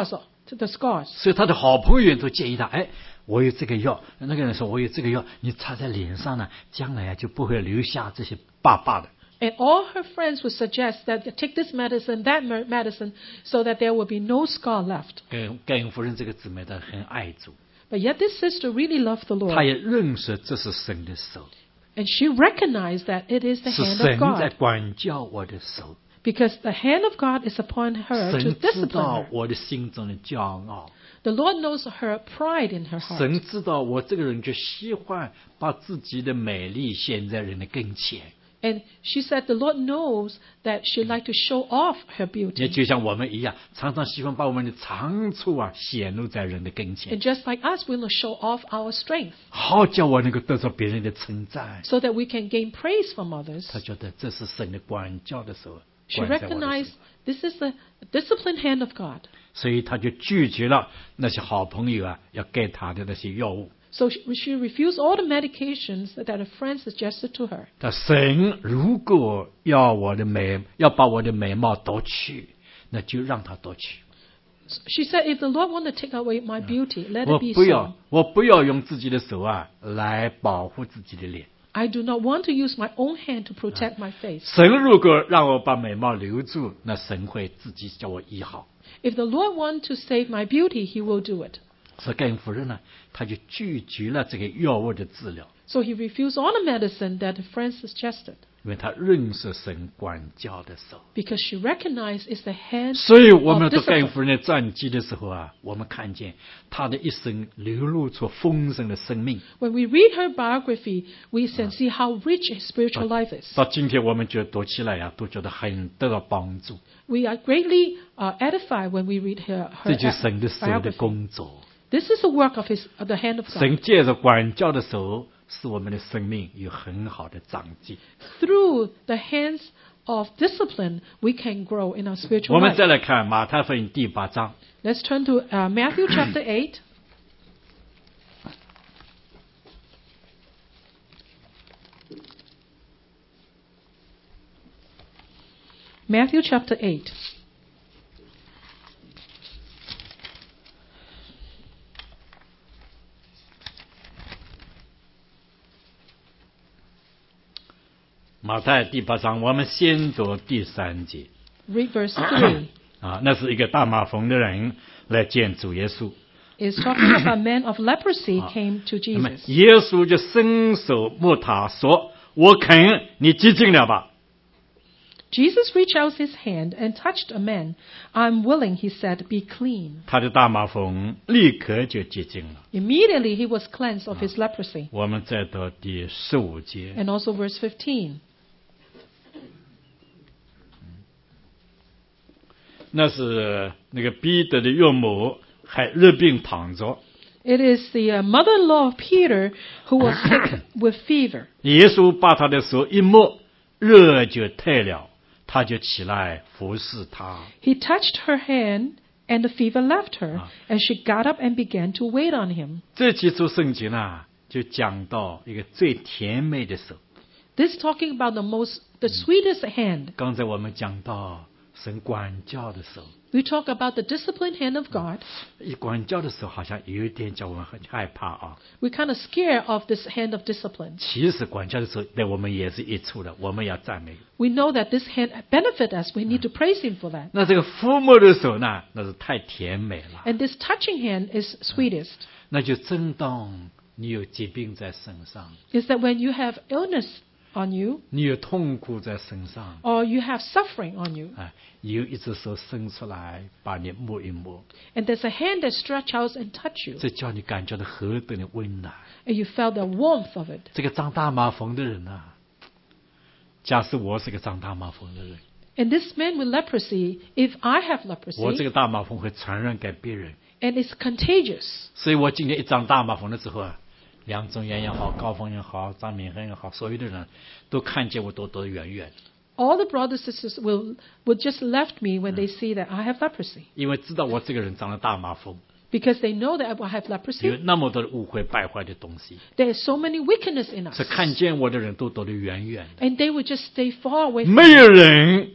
the scars. 所以他的好朋友都建议他，哎，我有这个药，那个人说我有这个药，你擦在脸上呢，将来啊就不会留下这些疤疤的。 And all her friends would suggest that take this medicine, that medicine, so that there will be no scar left. 盖盖恩夫人这个姊妹她很爱主， But yet this sister really loved the 她 Lord. 也认识这是神的手， And she recognized that it is the 是 hand 神 of 在 God. 管教我的手， Because the hand of God is upon her to 神知 discipline 道 her. 我的心中的骄傲， The Lord knows her pride in her heart. 神知道我这个人就喜欢把自己的美丽显在人的跟前。 And she said the Lord knows that she liked to show off her 也 beauty. 就像我们一样，常常喜欢把我们的长处啊显露在人的跟前， And just like us, we want to show off our strength 好叫我能够得到别人的称赞。 so that we can gain praise from others. 他觉得这是神的管教的时候， She 管在我的手 recognized this is the disciplined hand of God. 所以他就拒绝了那些好朋友啊要给他的那些药物。 So she, she refused all the medications that her friends suggested to her. 他神如果要我的美，要把我的美貌夺去，那就让他夺去。 She said, if the Lord want to take away my beauty, let 我 it be 不要 so. 我不要用自己的手啊来保护自己的脸。 I do not want to use my own hand to protect my face. 神如果让我把美貌留住，那神会自己叫我医好。 If the Lord want to save my beauty, He will do it. 所以盖恩夫人呢，他就拒绝了这个药物的治疗， So he refused all the medicine that her friends suggested 因为他认识神管教的手。 because she recognized it's the hand 所以我们 of 读盖恩 discipline. 夫人的传记的时候啊，我们看见她的一生流露出丰盛的生命。 When we read her biography, we can see how rich his spiritual life is. 到今天我们觉得读起来呀、啊，都觉得很得到帮助。 We are greatly uh, edified when we read her, 这 her 就是神的手的 biography. 工作。 This is the work of his, of the hand of 神 God. 借着管教的手，使我们的生命有很好的长进。 Through the hands of discipline, we can grow in our 我 spiritual 们 life. 再来看马太福音第八章， Let's turn to uh, Matthew chapter eight. Matthew chapter eight. 《马太第八章，我们先读第三节 Read verse three. 啊，那是一个大麻风的人来见主耶稣， It's talking about men of leprosy came to 那么 Jesus. 耶稣就伸手摸他说：“我肯，你洁净了吧。” Jesus reached out his hand and touched a man. I'm willing, he said, be clean. 他的大麻风立刻就洁净了。 Immediately he was cleansed of his leprosy. 我们再读第十五节， And also verse fifteen. 那是那个彼得的岳母还热病躺着， It is the uh, mother-in-law of Peter who was sick with fever. 耶稣把他的手一摸，热就退了，他就起来服侍他。 He touched her hand and the fever left her, and she got up and began to wait on him. 这几处圣经呢，就讲到一个最甜美的手。 This talking about the most, the sweetest hand. 刚才我们讲到神管教的手， We talk about the disciplined hand of God. 一管教的手好像有一点叫我们很害怕啊。 We're kind of scared of this hand of discipline. 其实管教的手对我们也是一处的，我们要赞美。 We know that this hand benefit us. We need to praise Him for that. 那这个抚摸的手呢，那是太甜美了。 And this touching hand is sweetest. 那就真当你有疾病在身上， Is that when you have illness on you 你有痛苦在身上， or you have suffering on you, 啊，有一只手伸出来把你摸一摸， and there's a hand that stretch out and touch you, 这叫你感觉到何等的温暖。 and you felt the warmth of it. 这个长大麻风的人啊，假使我是个长大麻风的人， And this man with leprosy, if I have 我这 leprosy, 个大麻风会传染给别人， and it's contagious, 所以我今天一长大麻风的时候啊，梁宗元也好，高峰也好，张敏恒也好，所有的人都看见我躲躲得远远， all the brothers and sisters will, will just left me when they see that I have leprosy. 因为知道我这个人长了大麻风， Because they know that I have 有 leprosy. 那么多的误会败坏的东西， There is so many wickedness in us. 是看见我的人都躲得远远的， And they would just stay far away 没 from me. 有人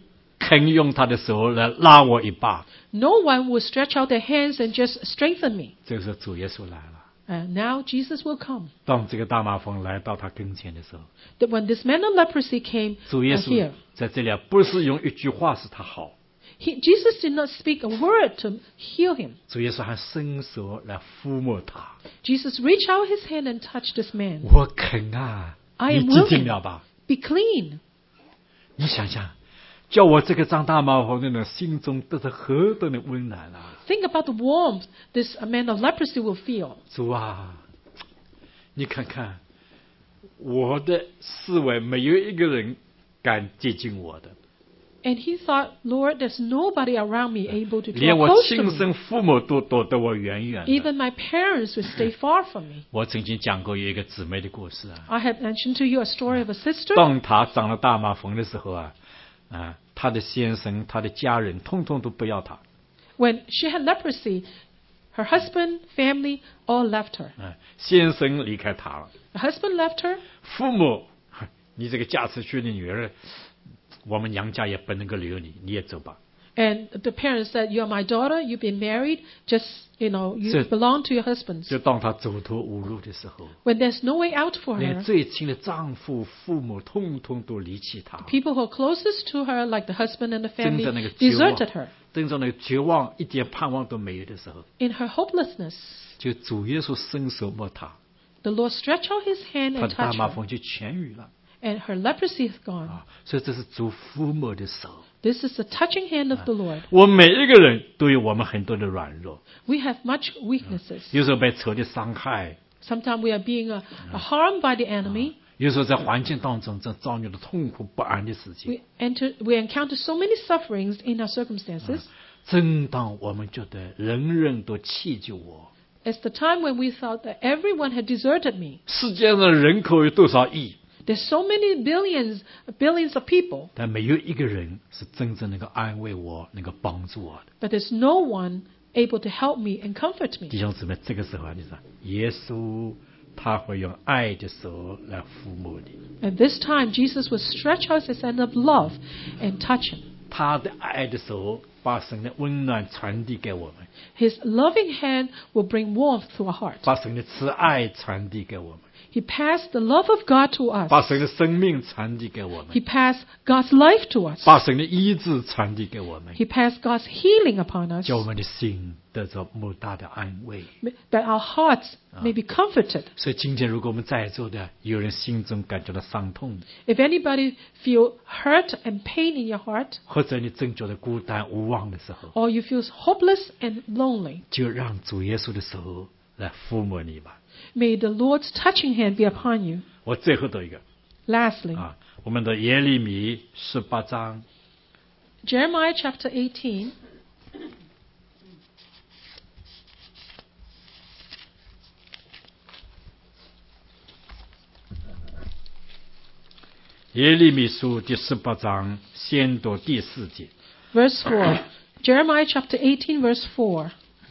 肯用他的手来拉我一把。 No one will stretch out their hands and just strengthen me. 这个时候主耶稣来了。 And now Jesus will come. 当这个大麻风来到他跟前的时候， That when this man of leprosy came 主耶 uh, 稣 here, 在这里啊，不是用一句话使他好， he, Jesus did not speak a word to heal him. 主耶稣还伸手来抚摸他。 Jesus reached out his hand and touched this man. 我肯啊， I 你 am 记定 willing. 了吧？ Be clean. 你想想，叫我这个长大麻风的人心中得是何等的温暖啊！ Think about the warmth this man of leprosy will feel. 主啊，你看看我的四围没有一个人敢接近我的， And he thought, Lord, there's nobody around me able to 连 draw 我 close to 亲 me. 生父母都躲得我远远的。 Even my parents will stay far from me. 我曾经讲过有一个姊妹的故事啊， I have mentioned to you a story of a sister. 当她长了大麻风的时候啊，啊，她的先生、她的家人，通通都不要她。 When she had leprosy, her husband, family, all left her. 嗯，先生离开她了， Her husband left her. 父母，你这个嫁出去的女儿，我们娘家也不能够留你，你也走吧。 And the parents said, you're my daughter, you've been married, just, you know, you So- belong to your husbands. 就当她走投无路的时候， When there's no way out for 连 her, 最亲的丈夫、父母，通通都离弃她， people who are closest to her, like the husband and the 真 family, 的那个绝望 deserted her. 真正那个绝望，一点盼望都没有的时候， In her hopelessness, 就主耶稣伸手摸她， the Lord stretched out his hand 她 and 的大 touched 麻 her, 风就痊愈了 and her leprosy is gone. 啊！所以这是主抚摸的手。 This is the touching hand of the Lord. 我们每一个人都有我们很多的软弱， We have much weaknesses. 有时候被仇敌伤害， Sometimes we are being uh, harmed by the enemy. 有时候在环境当中正遭遇了痛苦不安的事情。 We enter, we encounter so many sufferings in our circumstances. 正当我们觉得人人都弃绝我， It's the time when we thought that everyone had deserted me. 世界上的人口有多少亿， There's so many billions, billions of people, 但没有一个人是真正能够安慰我、能够帮助我的。 but there's no one able to help me and comfort 弟 me. 兄姊妹，这个时候啊，你说耶稣他会用爱的手来抚摸你， At this time, Jesus would stretch out his hand of love and touch him. 他的爱的手把神的温暖传递给我们， His loving hand will bring warmth to our heart. 把神的慈爱传递给我们， He passed the love of God to us. 把神的生命传递给我 He 们， passed God's life to us. 把神的医治传递给我们， He passed God's healing upon us, 叫我们的心得着莫大的安慰。 that our hearts may be comforted. 所以今天如果我们在座的有人心中感觉到伤痛， If anybody feel hurt and pain in your heart, 或者你真觉得孤单无望的时候， or you feel hopeless and lonely, 就让主耶稣的手来抚摸你吧。 may the Lord's touching hand be upon you. 我最后的一个 Lastly, 啊，我们的耶利米十八章 Jeremiah chapter eighteen, 耶利米书第十八章，先读第四节。 verse four. Jeremiah chapter eighteen, verse four.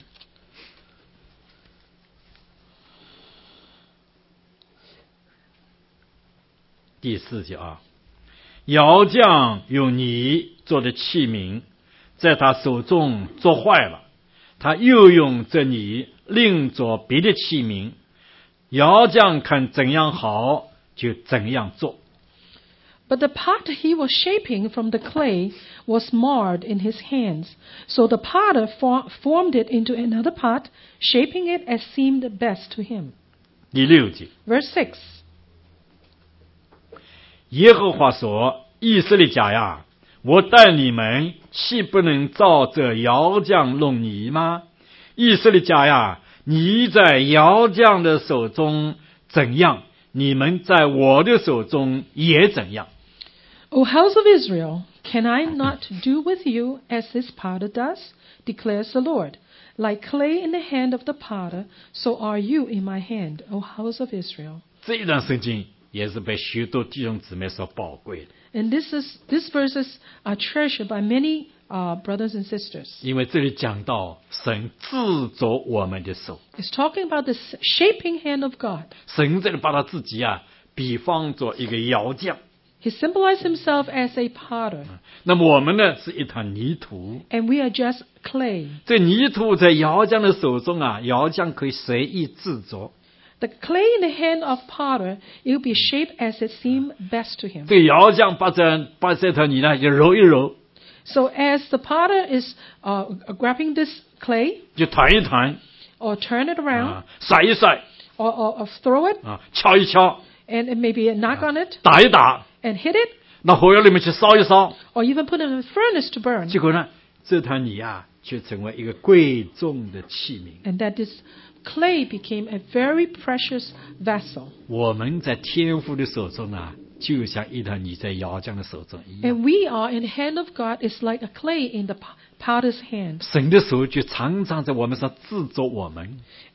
第四节啊，窑匠用泥做的器皿，在他手中做坏了，他又用这泥另做别的器皿，窑匠看怎样好，就怎样做。 But the pot he was shaping from the clay was marred in his hands. So the potter for- formed it into another pot, shaping it as seemed best to him. 第六节， Verse six. 耶和华说：“以色列家呀，我待你们，岂不能照这窑匠弄泥吗？以色列家呀，你在窑匠的手中怎样，你们在我的手中也怎样。” O house of Israel, can I not do with you as this potter does? Declares the Lord. Like clay in the hand of the potter, so are you in my hand, O house of Israel. 这一段圣经也是被许多弟兄姊妹所宝贵的， And this is these verses are treasured by many uh, brothers and sisters. 因为这里讲到神制作我们的手， It's talking about the shaping hand of God. 神这里把他自己啊比方做一个窑匠， He symbolized himself as a potter, 那么我们呢是一团泥土， and we are just clay. 这泥土在窑匠的手中啊，窑匠可以随意制作。 The clay in the hand of potter, it will be shaped as it seems best to him. 这个窑匠把这把这团泥呢就揉一揉， So as the potter is uh, grabbing this clay 就团一团 or turn it around 啊，甩一甩 or, or, or throw it 啊，敲一敲， and, and maybe knock on it 打一打， and hit it 到火窑里面去烧一烧， or even put it in the furnace to burn. 结果呢，这团泥啊却成为一个贵重的器皿。 And that this clay became a very precious vessel. 我们在天父的手中啊，就像一团泥在窑匠的手中一样。 And we are in the hand of God is like a clay in the potter's hand. 神的手就常常在我们上制作我们。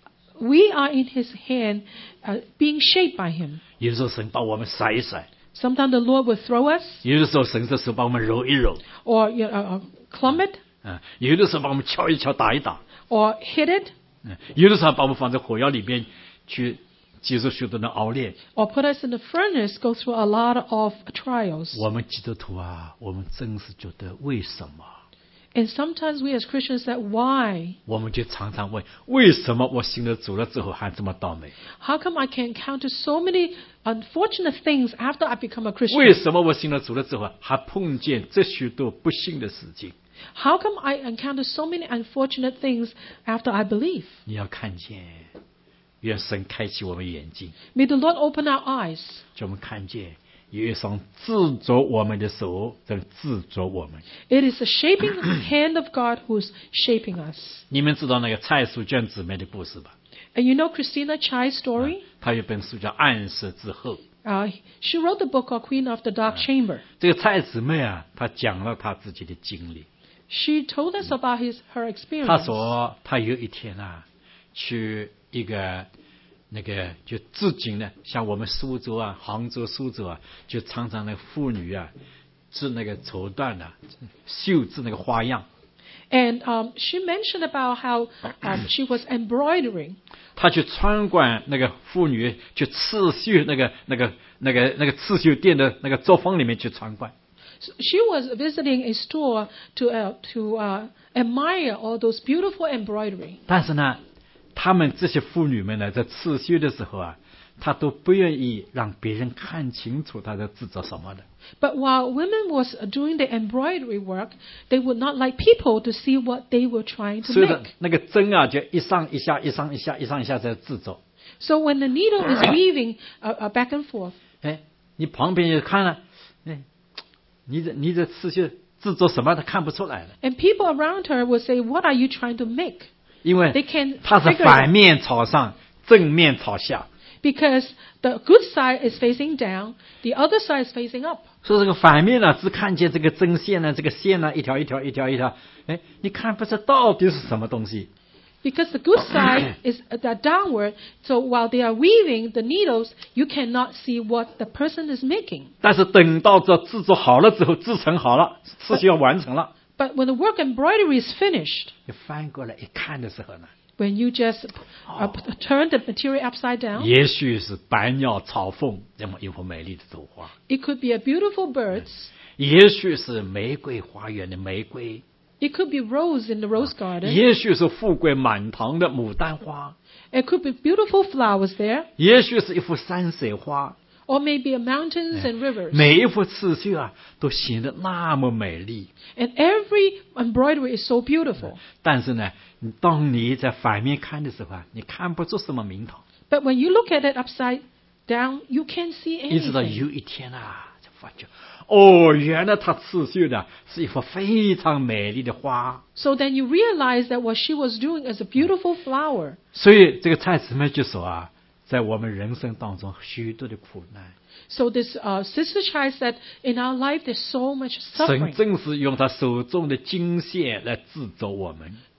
We are in his hand, uh, being shaped by him. 有的时候神把我们甩一甩， Sometimes the Lord will throw us 有的时候神的手把我们揉一揉， or you know, uh, uh, clump it 啊，有的时候把我们敲一敲、打一打， or hit it 嗯，有的时候把我们放在火窑里边去接受许多的熬炼。 or put us in the furnace, go through a lot of trials. 我们基督徒啊，我们真是觉得为什么？ And sometimes we as Christians say, why? 我们就常常问：为什么我信了主了之后还这么倒霉？ How come I can encounter so many unfortunate things after I become a 为 Christian? 什么我信了主了之后还碰见这许多不幸的事情？ How come I encounter so many unfortunate things after I believe? 你要看见，愿神开启我们眼睛， May the Lord open our eyes. 叫我们看见有一双制作我们的手在制作我们。 It is the shaping hand of God who's shaping us. 你们知道那个蔡淑娟姊妹的故事吧？ And you know Christina Chai's story? 她有本书叫《暗色之后》。 Uh, she wrote the book called Queen of the Dark Chamber. 这个蔡姊妹啊，她讲了她自己的经历。 She told us about his, her 她 experience. 说，她有一天啊，去一个那个就织锦呢，像我们苏州啊、杭州、苏州啊，就常常那个妇女啊织那个绸缎啊，绣制那个花样。 And um, she mentioned about how um, she was embroidering. 她去参观那个妇女去刺绣那个那个那个那个刺绣店的那个作坊里面去参观。 So she was visiting a store to uh, to uh, admire all those beautiful embroidery. 但是呢，她们这些妇女们呢，在刺绣的时候啊，她都不愿意让别人看清楚她在制作什么的。 But while women was doing the embroidery work, they would not like people to see what they were trying to 所以呢 make. 那个针啊，就一上一下，一上一下，一上一下在制作。 So when the needle is weaving uh, uh, back and forth, 哎，你旁边也看了，哎，你这你这刺绣制作什么，他看不出来了， and people around her would say, "What are you trying to make?" 因 They 为 can 它是 figure it 反 out. 面朝上，正面朝下。 Because the good side is facing down, the other side is facing up. 所以这个反面呢，只看见这个针线呢，这个线呢，一条一条一条一条，哎，你看不出到底是什么东西。 Because the good side is uh, the downward, so while they are weaving the needles, you cannot see what the person is making. 但是等到这制作好了之后，制成好了，刺绣完成了， But when the work embroidery is finished, 你翻过来一看的时候呢， when you just uh, p- turn the material upside down, 也许是百鸟朝凤这么一幅美丽的图画， it could be a beautiful birds, 也许是玫瑰花园的玫瑰， it could be rose in the rose garden, 也许是富贵满堂的牡丹花， it could be beautiful flowers there, 也许是一幅山水画， or maybe mountains and rivers. 每一幅刺绣啊，都显得那么美丽。 And every embroidery is so beautiful. 但是呢，当你在反面看的时候啊，你看不出什么名堂。 But when you look at it upside down, you can't see 一直到 anything. 有一天啊，才发觉，哦，原来他刺绣的是一幅非常美丽的花。 So then you realize that what she was doing is a beautiful flower. 所以这个蔡姊妹就说啊，在我们人生当中许多的苦难， So this uh, Sister Chai said, in our life there's so much 神 suffering. 正是用他手中的金线来制作我们。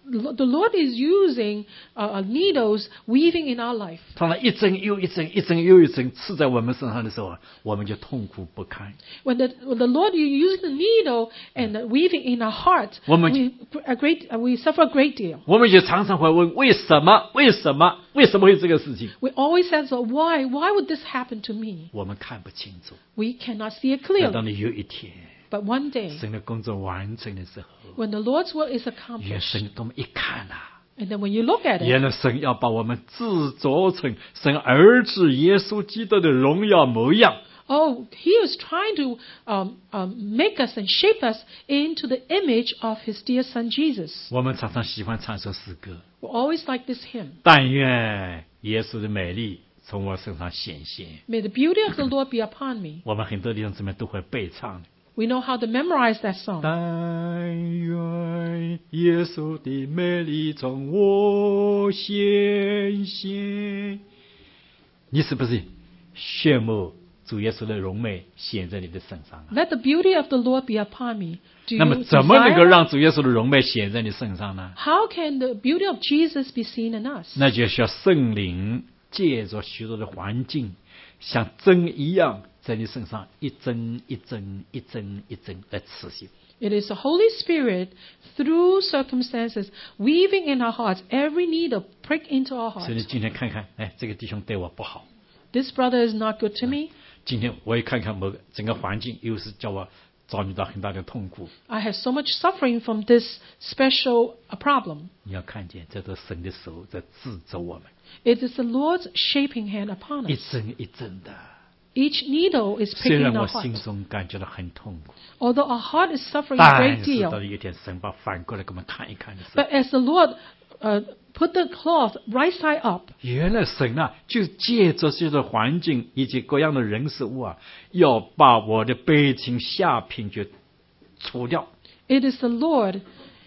The Lord is using uh, needles weaving in our life. 当它一针又一针，一针又一针刺在我们身上的时候啊，我们就痛苦不堪。 When the, when the Lord is using the needle and weaving in our heart, 我们 we, a great, we suffer a great deal. 我们就常常会问：为什么？为什么？为什么会这个事情？ We always answer, why? Why would this happen to me? 我们看不清楚。 We cannot see it 但当 clearly. 你有一天， But one day, 神的工作完成的时候， when the Lord's will is 原 accomplished, 神我们一看啊， and then when you look at 原 it, 来神要把我们制作成神儿子耶稣基督的荣耀模样。 oh, He is trying to um, um, make us and shape us into the image of His dear Son Jesus. 我们常常喜欢唱一首诗歌， We always like this hymn. 但愿耶稣的美丽从我身上显现。 May the beauty of the Lord be upon me. 我们很多弟兄姊妹都会背唱。 We know how to memorize that song. 但愿耶稣的美丽从我显现。你是不是羡慕主耶稣的荣美显在你的身上啊？ Let the beauty of the Lord be upon me. Do 那 you 么怎么能够 desire? 让主耶稣的荣美显在你身上呢？ How can the beauty of Jesus be seen in us? 那就需要圣灵借着许多的环境，像针一样在你身上一针一针一针一针来刺激。 It is the Holy Spirit, through circumstances, weaving in our hearts, every needle prick into our 所以你 hearts. 今天看看，哎，这个弟兄对我不好。 This brother is not good to me. 今天我也看看某个整个环境，又是叫我遭遇到很大的痛苦。 I have so much suffering from this special uh, problem. 你要看见，这都是神的手在制作我们， It is the Lord's shaping hand upon 一 us. 针一针的。 Each needle is 虽 pricking 然 our 我 heart. 心中感觉到很痛苦， Although our heart is suffering a 但 great 是到 deal, 有一天神把反过来给我们看一看的时候， but as the Lord uh, put the cloth right side up, 原来神啊，就借着这些环境以及各样的人事物啊，要把我的悲情下品就除掉。 it is the Lord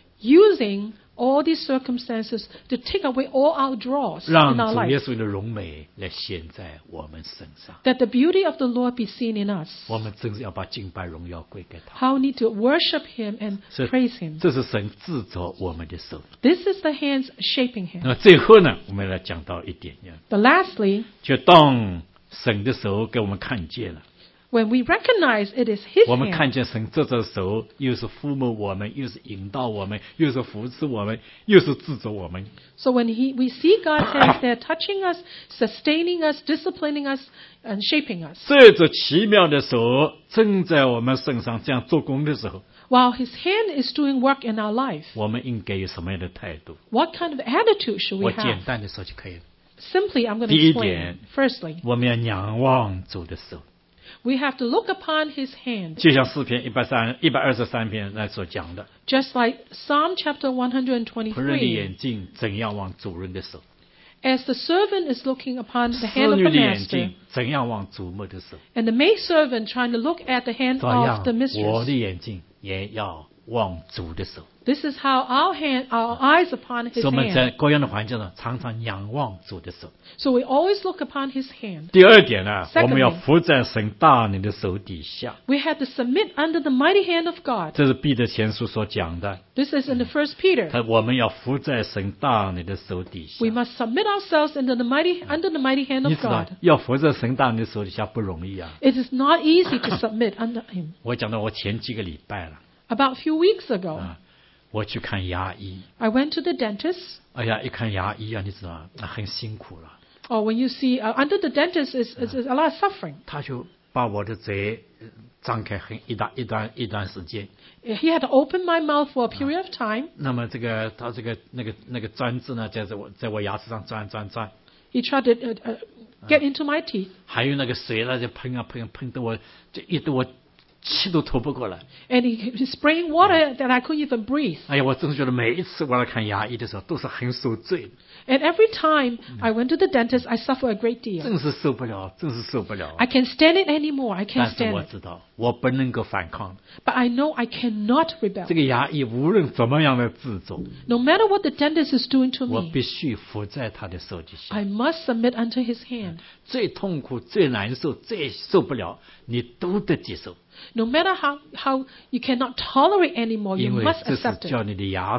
using all these circumstances to take away all our draws 让 in our 主耶 life, 稣的荣美来显在我们身上。 that the beauty of the Lord be seen in us. 我们真是要把敬拜荣耀归给他。 How we need to worship Him and 所以 praise Him. 这是神制作我们的手。 This is the hands shaping 那 Him. 么最后呢，我们来讲到一点呀， But lastly, 就当神的手给我们看见了， when we recognize it is His 我们 hand, 看见神这只手又是抚摸我们，又是引导我们，又是扶持我们，又是制作我们。 so when he, we see God's hands there touching us, sustaining us, disciplining us, and shaping us, 这只奇妙的手正在我们身上这样做工的时候， while His hand is doing work in our life, 我们应该有什么样的态度？ what kind of attitude should 我 we 简 have? 单的说就可以了。 Simply, I'm going to 第一 explain. 点， Firstly, 我们要仰望主的手， we have to look upon His hand, 就像诗篇一百三一百二十三篇那所讲的， just like Psalm chapter one 仆人的 twenty-three. 眼睛怎样望主人的手， As the servant is looking upon the 侍 hand of 女 the 的眼 master, 睛怎样望主母的手， and the maidservant trying to look at the hand 照样 of the 我 mistress. 的眼睛也要望主的手。 This is how our hand, our eyes upon 所以 His 我们在 hand. 各样的环境中，常常仰望主的手。 So we always look upon His hand. 第二点呢， Secondly 我们要伏在神大能的手底下， We have to submit under the mighty hand of God. 这是彼得前书所讲的。 This is in the First Peter. 他我们要伏在神大能的手底下 We。must submit ourselves under the mighty under the mighty hand 你 of 知道 God. 要伏在神大能的手底下不容易啊！ It is not easy to submit under Him. 我讲到我前几个礼拜了 About a few weeks ago, 啊，我去看牙医， I went to the dentist. 哎呀，一看牙医啊，你知道吗？那很辛苦了， Or when you see uh, under the dentist is, is, is a lot of suffering. 他就把我的嘴呃张开很一段一段一段时间。 He had to open my mouth for a period of time. 那么这个他这个那个那个钻子呢，在在我在我牙齿上钻钻钻， He tried to uh, uh, get into my teeth. 还有那个水呢，就喷啊喷啊喷得我就一得我气都吐不过来。 And he, he spraying water that I couldn't even breathe. 哎呀，我真是觉得每一次我来看牙医的时候，都是很受罪的， And every time I went to the dentist, I suffer a great deal. 真是受不了，真是受不了。 I can't stand it anymore. I 但 can't 是 stand 我 it. 知道，我不能够反抗。 But I know I cannot 这 rebel. 个牙医无论怎么样的制作， No matter what the dentist is doing to 我 me, 必须伏在他的手底下。 I must submit unto his hand. 最痛苦、最难受、最受不了，你都得接受， No matter how, how you cannot tolerate anymore, you 因为 must 这是 accept 叫 it. 你的牙齿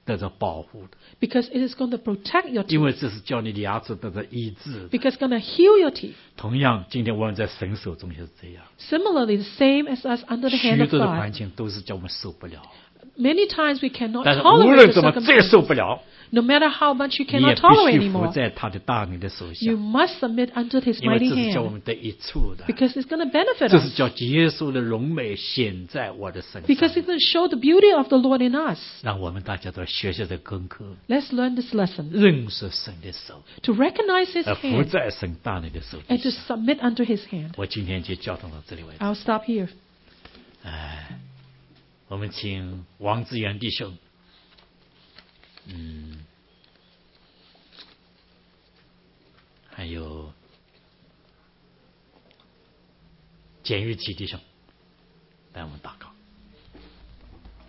得着保护的， because it is going to protect your 因 teeth, 为这是叫你的牙齿得着医治的。 because it's going to heal your teeth. 同样，今天我们在神手中也是这样， Similarly, the same as us under the hand 许 of 多的 God. 环境都是叫我们受不了， Many times we cannot 但是无 tolerate 论 the 怎么再 circumstances. 受不了， No matter how much you 你也 cannot 必 tolerate 须服 anymore, 在他的大能的手下， you must submit under His 因为 mighty 这是叫我 hand, 们得益处的， because it's going to benefit 这是 us, 叫耶稣的荣美显在我的身 because 上 it's。going to show the beauty of the Lord in us. 让我们大家都学习这功课， Let's learn this lesson, 认识神的手， to recognize His 而服 hand 在神大能的手底 and to 下。 submit under His hand. 我今天就教导到这里为止。 I'll stop here. 哎，我们请王志远弟兄，嗯，还有简玉琪弟兄。